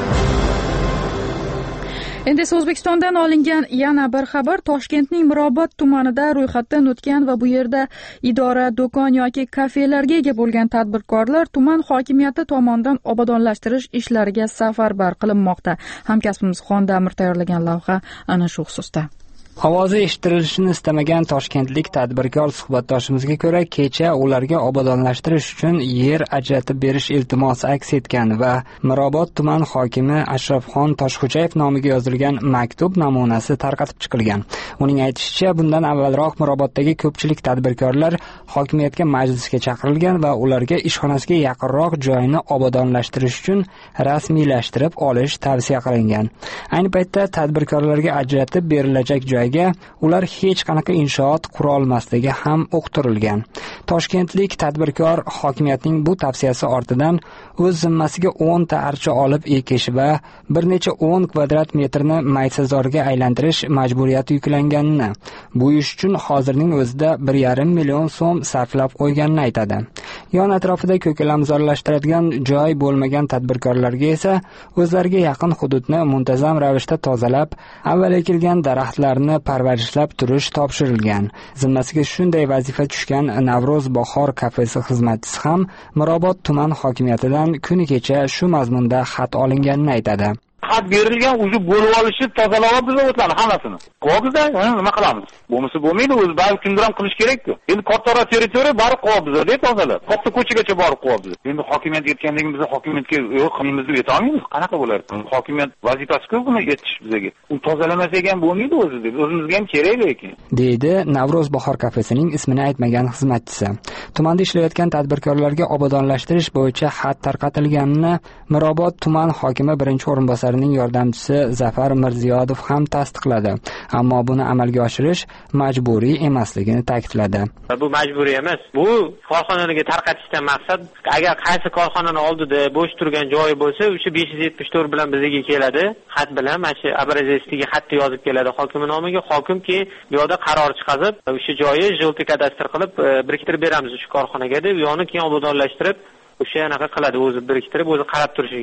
Endi esa O'zbekistondan olingan yana bir xabar. Toshkentning Mirobod tumanida ro'yxatdan o'tgan va bu yerda idora, do'kon yoki kafelarga ega bo'lgan tadbirkorlar tuman hokimiyati tomonidan obodonlashtirish ishlariga safarbar qilinmoqda. Hamkasbimiz Xondamir tayyorlagan lavha ana shu xususda. Ovozi eshitilishini istamagan toshkentlik tadbirkor suhbatdoshimizga ko'ra, kecha ularga obodonlashtirish uchun yer ajratib berish iltimosi aks etgan va Mirobod tuman hokimi Ashrafxon Toshxo'jayev nomiga yozilgan maktub namunasi tarqatib chiqilgan. Uning aytishicha, bundan avvalroq Miroboddagi ko'pchilik tadbirkorlar hokimiyatga majlisga chaqirilgan va ularga ishxonasiga yaqinroq joyni obodonlashtirish uchun rasmiylashtirib olish tavsiya qilingan. Ayni paytda tadbirkorlarga ajratib berilajak joy ular hech qanaqa inshoot qura olmasligi ham uqtirilgan. Toshkentlik tadbirkor hokimiyatning bu tavsiyasi ortidan o'z zimmasiga o'n ta archa olib ekish va bir necha o'n kvadrat metrni maysazorga aylantirish majburiyati yuklanganini, bu ish uchun hozirning o'zida bir yarim million so'm sarflab qo'yganini aytadi. Yon atrofida ko'kalamzorlashtiradigan joy bo'lmagan tadbirkorlarga esa o'zlariga yaqin hududni muntazam ravishda tozalab, avval ekilgan daraxtlarni parvarishlab turish topshirilgan. Zimmasiga shunday vazifa tushgan Navro'z Bahor kafesi xizmatchisi ham Mirobod tuman hokimiyatidan kuni kecha shu mazmunda xat olinganini aytadi. Xat berilgan, o'zi bo'lib olishib, tozalab biz o'tlarni hammasini. Qo'yibizda, nima qilamiz? Bo'lmasa bo'lmaydi, o'zi bari kimdir ham qilish kerak-ku. Endi katta territoriya borib qo'yibizda, deb tozalab. Katta ko'chagacha borib qo'yibizda. Endi hokimiyat yetganligimizda hokimiyatga yo'q qilamiz deb aytolmaymiz. Qanaqa bo'lar? Hokimiyat vazifasi-ku buni yetish bizga. U tozalamasak ham bo'lmaydi o'zi deb. O'zimizga ham kerak lekin. deydi Navro'z Bahor kafesining ismini aytmagan xizmatchisi. Tumanda ishlayotgan tadbirkorlarga obodonlashtirish bo'yicha xat tarqatilganini Mirobod tuman hokimi birinchi o'rinbosarining yordamchisi Zafar Mirziyodov ham tasdiqladi. Ammo buni amalga oshirish majburiy emasligini ta'kidladi. Bu majburiy emas. Bu korxonalarga tarqatishdan maqsad, agar qaysi korxonani oldida bo'sh turgan joyi bo'lsa, o'sha besh yuz yetmish to'rt bilan bizga keladi. Xat bilan mana shu obrazestiga xatni yozib keladi hokim nomiga. Hokim keyin bu yerda qaror chiqazib, o'sha joyi jelti kadastr qilib biriktirib beramiz shu korxonaga deb, yoni keyin obodonlashtirib, o'sha anaqa qiladi, o'zi biriktirib, o'zi qarab turishiga.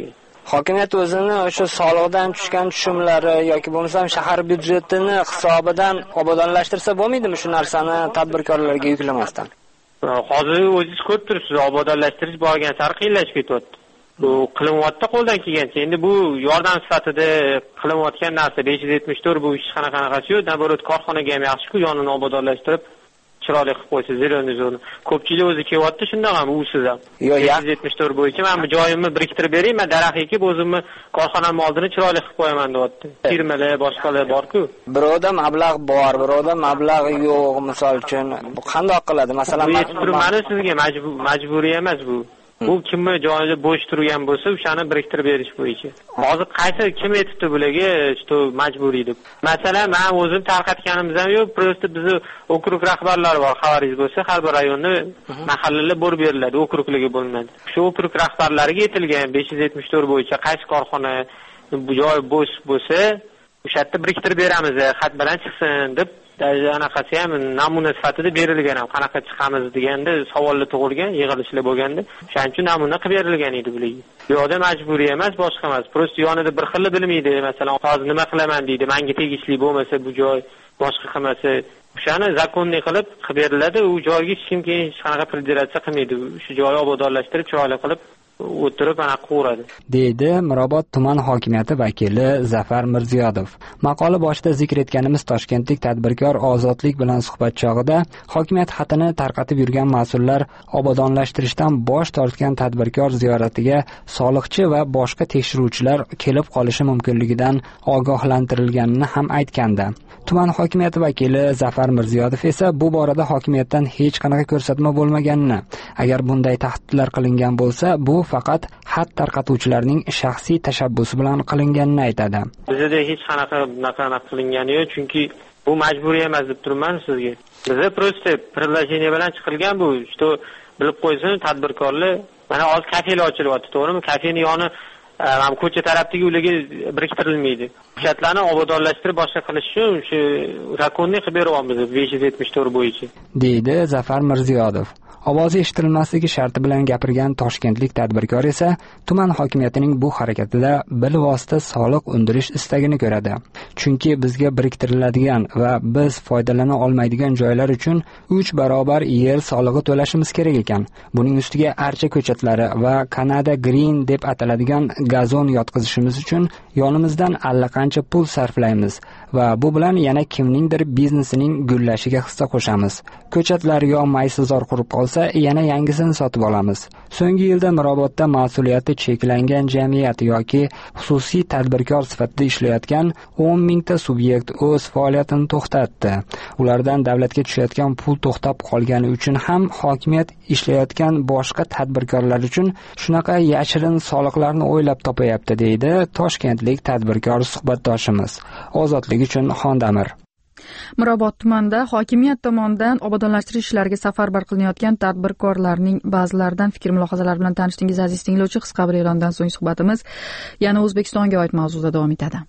hokimiyat o'zini o'sha soliqdan tushgan tushumlari yoki bo'lmasam shahar byudjetini hisobidan obodonlashtirsa bo'lmaydimi shu narsani tadbirkorlarga yuklamasdan? Hozir o'zingiz ko'rib turibsiz, obodonlashtirish borgan sari qiyinlashib ketyapti. Bu qilinmoqda qo'ldan kelgancha. Endi bu yordam sifatida qilinayotgan narsa besh yuz yetmish to'rt bu ish qanaqa qanaqasi yo'q. Naborot korxonaga ham yaxshi-ku, yonini obodonlashtirib chiroyli qilib qo'ysa, zeleniy zona. Ko'pchilik o'zi kelyapti shunday ham usiz ham. besh yuz yetmish to'rt bo'yicha men bu joyimni biriktirib beray, men daraxt ekib o'zimni korxonamning oldini chiroyli qilib qo'yaman deyapti. Firmalar, boshqalar bor-ku. Birovda mablag' bor, birovda mablag' yo'q, misol uchun. Bu qanday qiladi? Masalan, men sizga majbur majburiy emas bu. Bu kimni joyida bo'sh turgan bo'lsa, o'shani biriktirib berish bo'yicha. Hozir qaysi kim aytibdi bularga, что majburiy deb. Masalan, men o'zim tarqatganimiz ham yo'q, просто bizni okrug rahbarlari bor, xabaringiz bo'lsa, har bir rayonni mahallalar bo'lib beriladi, okruglarga bo'linadi. Shu okrug rahbarlariga aytilgan besh yuz yetmish to'rt bo'yicha qaysi korxona bu joy bo'sh bo'lsa, o'sha yerda biriktirib beramiz, xat bilan chiqsin deb anaqasi ham namuna sifatida berilgan ham qanaqa chiqamiz deganda savollar tug'ilgan, yig'ilishlar bo'lganda, o'shaning uchun namuna qilib berilgan edi bularga. Bu yoqda majburiy emas, boshqa emas. Prosta yonida bir xilni bilmaydi, masalan, hozir nima qilaman deydi, menga tegishli bo'lmasa bu joy, boshqa qilmasa, o'shani zakonniy qilib qilib beriladi. U joyga hech kim keyin hech qanaqa predilatsiya qilmaydi. Shu joyni obodonlashtirib, chiroyli qilib o'tirib ana quradi, deydi Mirobod tuman hokimiyati vakili Zafar Mirziyodov. Maqola boshida zikr etganimiz toshkentlik tadbirkor Ozodlik bilan suhbat chog'ida hokimiyat xatini tarqatib yurgan mas'ullar obodonlashtirishdan bosh tortgan tadbirkor ziyoratiga soliqchi va boshqa tekshiruvchilar kelib qolishi mumkinligidan ogohlantirilganini ham aytgandi. Tuman hokimiyati vakili Zafar Mirziyodov esa bu borada hokimiyatdan hech qanaqa ko'rsatma bo'lmaganini, agar bunday tahdidlar qilingan bo'lsa, bu faqat xat tarqatuvchilarning shaxsiy tashabbusi bilan qilinganini aytadi. Bizda hech qanaqa bunaqa qilingani yo'q, chunki bu majburiy emas deb turman sizga. Bizda просто предложение bilan chiqilgan bu, что bilib qo'ysin tadbirkorlar. Mana hozir kafelar ochilyapti, to'g'rimi? Kafening yoni ham ko'cha tarafdagi ularga biriktirilmaydi. Hujjatlarni obodonlashtirib boshqa qilish uchun shu zakonniy qilib beryapmiz besh yuz yetmish to'rt bo'yicha, deydi Zafar Mirziyodov. Ovozi eshitilmasligi sharti bilan gapirgan toshkentlik tadbirkor esa tuman hokimiyatining bu harakatida bilvosita soliq undirish istagini ko'radi. Chunki bizga biriktiriladigan va biz foydalana olmaydigan joylar uchun uch barobar yer solig'i to'lashimiz kerak ekan. Buning ustiga archa ko'chatlari va Kanada Green deb ataladigan gazon yotqizishimiz uchun yonimizdan allaqancha pul sarflaymiz va bu bilan yana kimningdir biznesining gullashiga hissa qo'shamiz. Ko'chatlar yo maysazor qurib qolsa, yana yangisini sotib olamiz. So'nggi yilda Mirobodda mas'uliyati cheklangan jamiyat yoki xususiy tadbirkor sifatida ishlayotgan o'n mingta subyekt o'z faoliyatini to'xtatdi. Ulardan davlatga tushayotgan pul to'xtab qolgani uchun ham hokimiyat ishlayotgan boshqa tadbirkorlar uchun shunaqa yashirin soliqlarni o'ylab topayapti, deydi toshkentlik tadbirkor suhbatdoshimiz. Ozodlik uchun Xondamir. Mirobod tumanida hokimiyat tomonidan obodonlashtirish ishlariga safarbar qilinayotgan tadbirkorlarning ba'zilaridan fikr mulohazalar bilan tanishdingiz aziz tinglovchi. Qisqa bir e'londan so'ng suhbatimiz yana O'zbekistonga oid mavzuda davom etadi.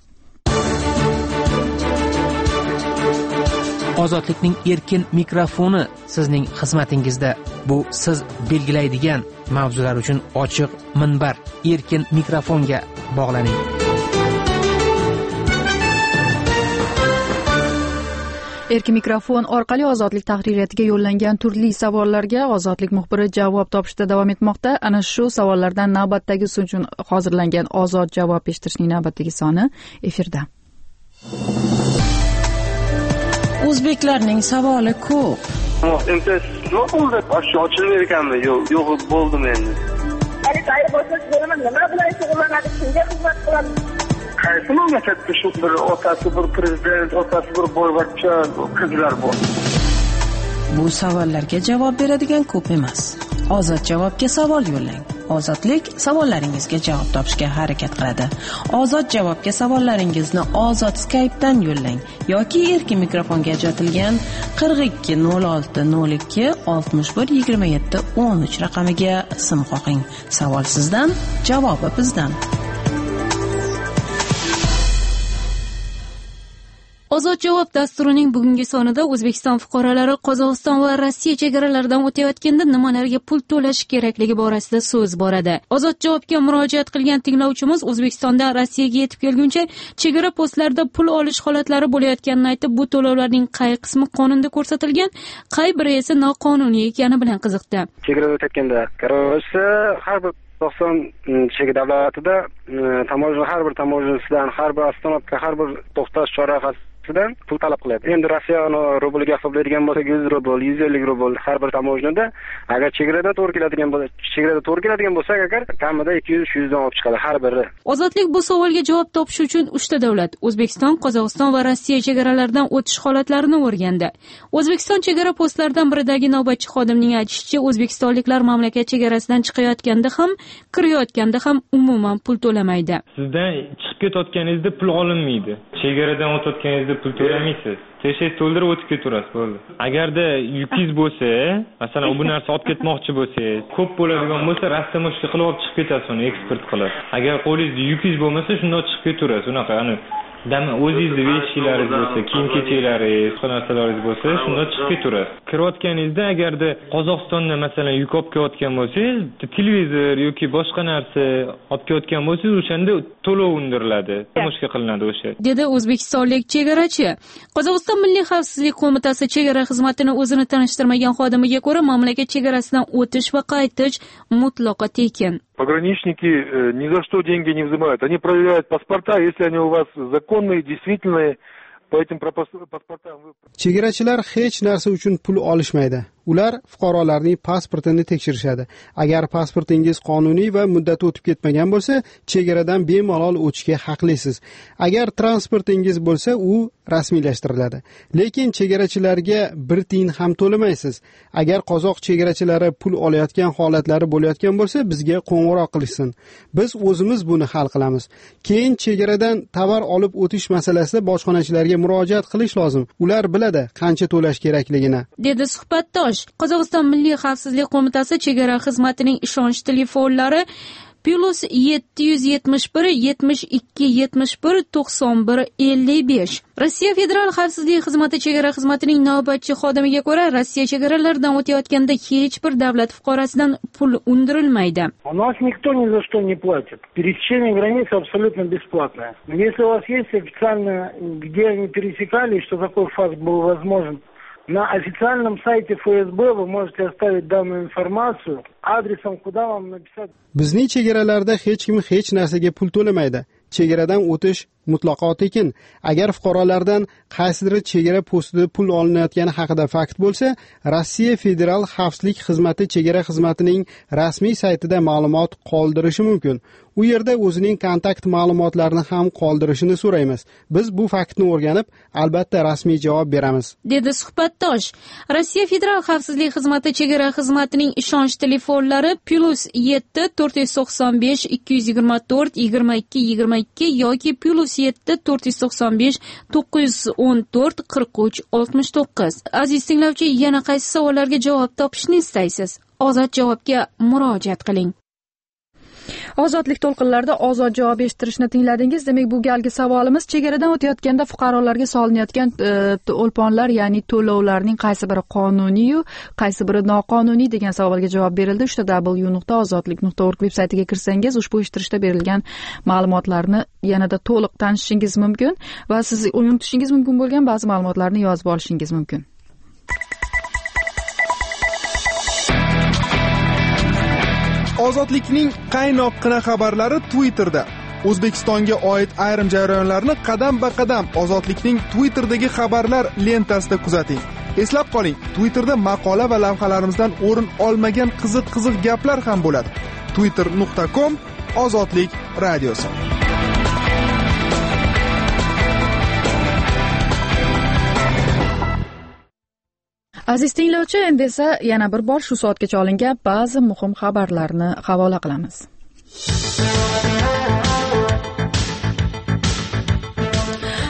Ozodlikning erkin mikrofoni sizning xizmatingizda. Bu siz belgilaydigan mavzular uchun ochiq minbar. Erkin mikrofonga bog'laning. Erkin mikrofon orqali Ozodlik tahririyatiga yo'llangan turli savollarga Ozodlik muxbiri javob topishda davom etmoqda. Ana shu savollardan navbatdagisi uchun hozirlangan Ozod javob eshittirishning navbatdagi soni efirda. O'zbeklarning savoli ko'p. Endi nima bo'ldi? Oshxona ochilmaydi ekanmi? Yo'q, yo'q bo'ldim endi. Hali tayyor bo'lsangiz bo'laman. Nima bilan shug'ullanadi? Kimga xizmat qiladi? Qaysi mamlakatda shu bir otasi bir prezident, otasi bir boyvachcha qizlar bor? Bu savollarga javob beradigan ko'p emas. Ozod javobga savol yo'llang. Ozodlik savollaringizga javob topishga harakat qiladi. Ozod javobga savollaringizni Ozod Skype'dan yo'llang yoki erkin mikrofonga ajratilgan qirq ikki nol olti nol ikki oltmish bir yigirma yetti o'n uch raqamiga sim qo'ying. Savol sizdan, javobi bizdan. Ozod javob dasturining bugungi sonida O'zbekiston fuqarolari Qozog'iston va Rossiya chegaralaridan o'tayotganda nimalarga pul to'lash kerakligi borasida so'z boradi. Ozod javobga murojaat qilgan tinglovchimiz O'zbekistondan Rossiyaga yetib kelguncha chegara postlarida pul olish holatlari bo'layotganini aytib, bu to'lovlarning qay qismi qonunda ko'rsatilgan, qay biri esa noqonuniy ekani bilan qiziqdi. Chegarada o'tayotganda, короче, har bir Qozog'iston chegara davlatida tamojna har bir tamojnasidan, har bir oстановка, har bir to'xtash chorrahasidan pul talab qiladi. Endi Rossiya rubliga hisoblaydigan bo'lsa yuz rubl, yuz ellik rubl har bir tamojnada, agar chegaradan to'g'ri keladigan bo'lsa, chegarada to'g'ri keladigan bo'lsa, agar kamida ikki yuz uch yuz dan olib chiqadi har biri. Ozodlik bu savolga javob topish uchun uchta davlat, O'zbekiston, Qozog'iston va Rossiya chegaralaridan o'tish holatlarini o'rgandi. O'zbekiston chegara postlaridan biridagi navbatchi xodimning aytishicha, o'zbekistonliklar mamlakat chegarasidan chiqayotganda ham, kirayotganda ham umuman pul to'lamaydi. Sizdan chiqib ketayotganingizda pul olinmaydi. Chegaradan o'tayotganingizda pul to'lamaysiz. Teshet to'ldirib o'tib ketaverasiz, bo'ldi. Agarda yukingiz bo'lsa, masalan, bu narsa olib ketmoqchi bo'lsangiz, ko'p bo'ladigan bo'lsa, rastamoshka qilib olib chiqib ketasiz, uni eksport qilib. Agar qo'lingizda yukingiz bo'lmasa, shunday chiqib ketaverasiz. Unaqa, ya'ni dam o'zingizni veshichlaringiz bo'lsa, kiyim-kechaklaringiz, boshqa narsalaringiz bo'lsa, shunday chiqib ketaverasiz. Kirayotganingizda agarda Qozog'istondan masalan yuk olib kelayotgan bo'lsangiz, televizor yoki boshqa narsa olib kelayotgan bo'lsangiz, o'shanda to'lov undiriladi, tamoshka qilinadi o'sha. Dedi o'zbekistonlik chegarachi. Qozog'iston Milliy xavfsizlik qo'mitasi chegara xizmatini o'zini tanishtirmagan xodimiga ko'ra, mamlakat chegarasidan o'tish va qaytish mutlaqo tekin. Пограничники ни за что деньги не взимают. Они проверяют паспорта, если они у вас законные, действительные, по этим паспортам вы... Chegarachilar hech narsa uchun pul olishmaydi. Ular fuqarolarning pasportini tekshirishadi. Agar pasportingiz qonuniy va muddati o'tib ketmagan bo'lsa, chegaradan bemalol o'tishga haqlisiz. Agar transportingiz bo'lsa, u rasmiylashtiriladi. Lekin chegarachilarga bir tiyin ham to'lamaysiz. Agar qozoq chegarachilari pul olayotgan holatlari bo'layotgan bo'lsa, bizga qo'ng'iroq qilishsin. Biz o'zimiz buni hal qilamiz. Keyin chegaradan tovar olib o'tish masalasida bojxonachilarga murojaat qilish lozim. Ular biladi qancha to'lash kerakligini. Dedi suhbatdosh. Qozog'iston Milliy xavfsizlik qo'mitasi chegara xizmatining ishonch telefonlari plus yetti yuz yetmish bir yetmish ikki yetmish bir to'qson bir ellik besh. Rossiya Federal xavfsizlik xizmati chegara xizmatining navbatchi xodimiga ko'ra, Rossiya chegaralaridan o'tayotganda hech bir davlat fuqarosidan pul undirilmaydi. У нас никто ни за что не платит. Пересечение границы абсолютно бесплатное. Если у вас есть официально, где они пересекали, что такой факт был возможен, на официальном сайте эф эс бэ вы можете оставить данную информацию адресом, куда вам написать. Bizning chegaralarda hech kim hech narsaga pul to'lamaydi. Chegaradan o'tish mutlaqo tekin. Agar fuqarolardan qaysidir chegara postida pul olinayotgani haqida fakt bo'lsa, Rossiya Federal xavfsizlik xizmati chegara xizmatining rasmiy saytida ma'lumot qoldirishi mumkin. U yerda o'zining kontakt ma'lumotlarini ham qoldirishini so'raymiz. Biz bu faktni o'rganib, albatta rasmiy javob beramiz. Dedi suhbatdosh. Rossiya Federal xavfsizlik xizmati chegara xizmatining ishonch telefonlari plus yetti to'rt yuz to'qson besh ikki yuz yigirma to'rt yigirma ikki yigirma ikki yoki plus yetti to'rt yuz to'qson besh to'qqiz yuz o'n to'rt qirq uch oltmish to'qqiz. Aziz tinglovchi, yana qaysi savollarga javob topishni istaysiz? Ozod javobga murojaat qiling. Ozodlik to'lqinlarida ozod javob eshittirishni tingladingiz. Demak, bu galgi savolimiz chegaradan o'tayotganda fuqarolarga solinayotgan o'lponlar, ya'ni to'lovlarning qaysi biri qonuniy, qaysi biri noqonuniy degan savolga javob berildi. w w w nuqta ozodlik nuqta org veb-saytiga kirsangiz, ushbu eshittirishda berilgan ma'lumotlarni yanada to'liq tanishishingiz mumkin va siz unutishingiz mumkin bo'lgan ba'zi ma'lumotlarni yozib olishingiz mumkin. Ozodlikning qaynoqqina xabarlari Twitterda. O'zbekistonga oid ayrim jarayonlarni qadam-ba-qadam Ozodlikning Twitterdagi xabarlar lentasida kuzating. Eslab qoling, Twitterda maqola va lavhalarimizdan o'rin olmagan qiziq-qiziq gaplar ham bo'ladi. twitter nuqta com Ozodlik radiosi. Aziz tinglovchi, endi esa yana bir bor shu soatgacha olingan ba'zi muhim xabarlarni havola qilamiz.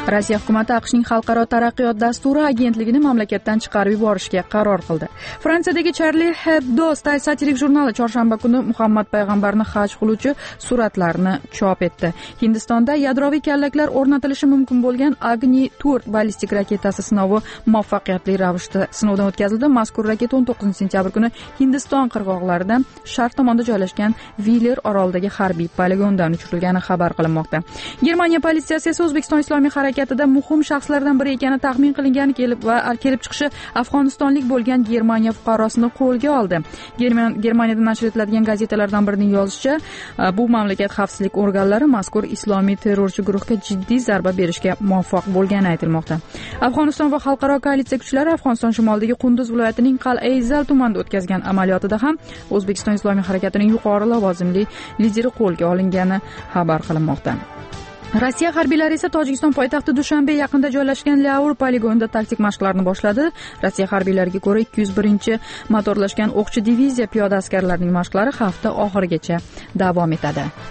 Rossiya hukumati AQShning Xalqaro taraqqiyot dasturi agentligini mamlakatdan chiqarib yuborishga qaror qildi. Fransiyadagi Charlie Hebdo satirik jurnali chorshanba kuni Muhammad payg'ambarni haj qiluvchi suratlarni chop etdi. Hindistonda yadroviy kallaklar o'rnatilishi mumkin bo'lgan Agni to'rt ballistik raketasi sinovi muvaffaqiyatli ravishda sinovdan o'tkazildi. Mazkur raketa o'n to'qqizinchi sentyabr kuni Hindiston qirg'oqlarida sharq tomonda joylashgan Viler orolidagi harbiy poligondan uchirilgani xabar qilinmoqda. Germaniya politsiyasi esa O'zbekiston islomiy harakatida muhim shaxslardan biri ekani taxmin qilingani kelib va kelib chiqishi afg'onistonlik bo'lgan Germaniya fuqarosini qo'lga oldi. Germaniyada nashr etiladigan gazetalardan birining yozishicha, bu mamlakat xavfsizlik organlari mazkur islomiy terrorchi guruhga jiddiy zarba berishga muvaffaq bo'lgani aytilmoqda. Afg'oniston va xalqaro koalitsiya kuchlari Afg'oniston shimolidagi Qunduz viloyatining Qal'aizal tumanida o'tkazgan amaliyotida ham O'zbekiston islomiy harakatining yuqori lavozimli lideri qo'lga olingani xabar qilinmoqda. Rossiya harbiylari esa Tojikiston poytaxti Dushanbe yaqinida joylashgan Laur poligonida taktik mashqlarni boshladi. Rossiya harbiylariga ko'ra ikki yuz birinchi motorlashgan o'qchi diviziya piyoda askarlarining mashqlari hafta oxirigacha davom etadi.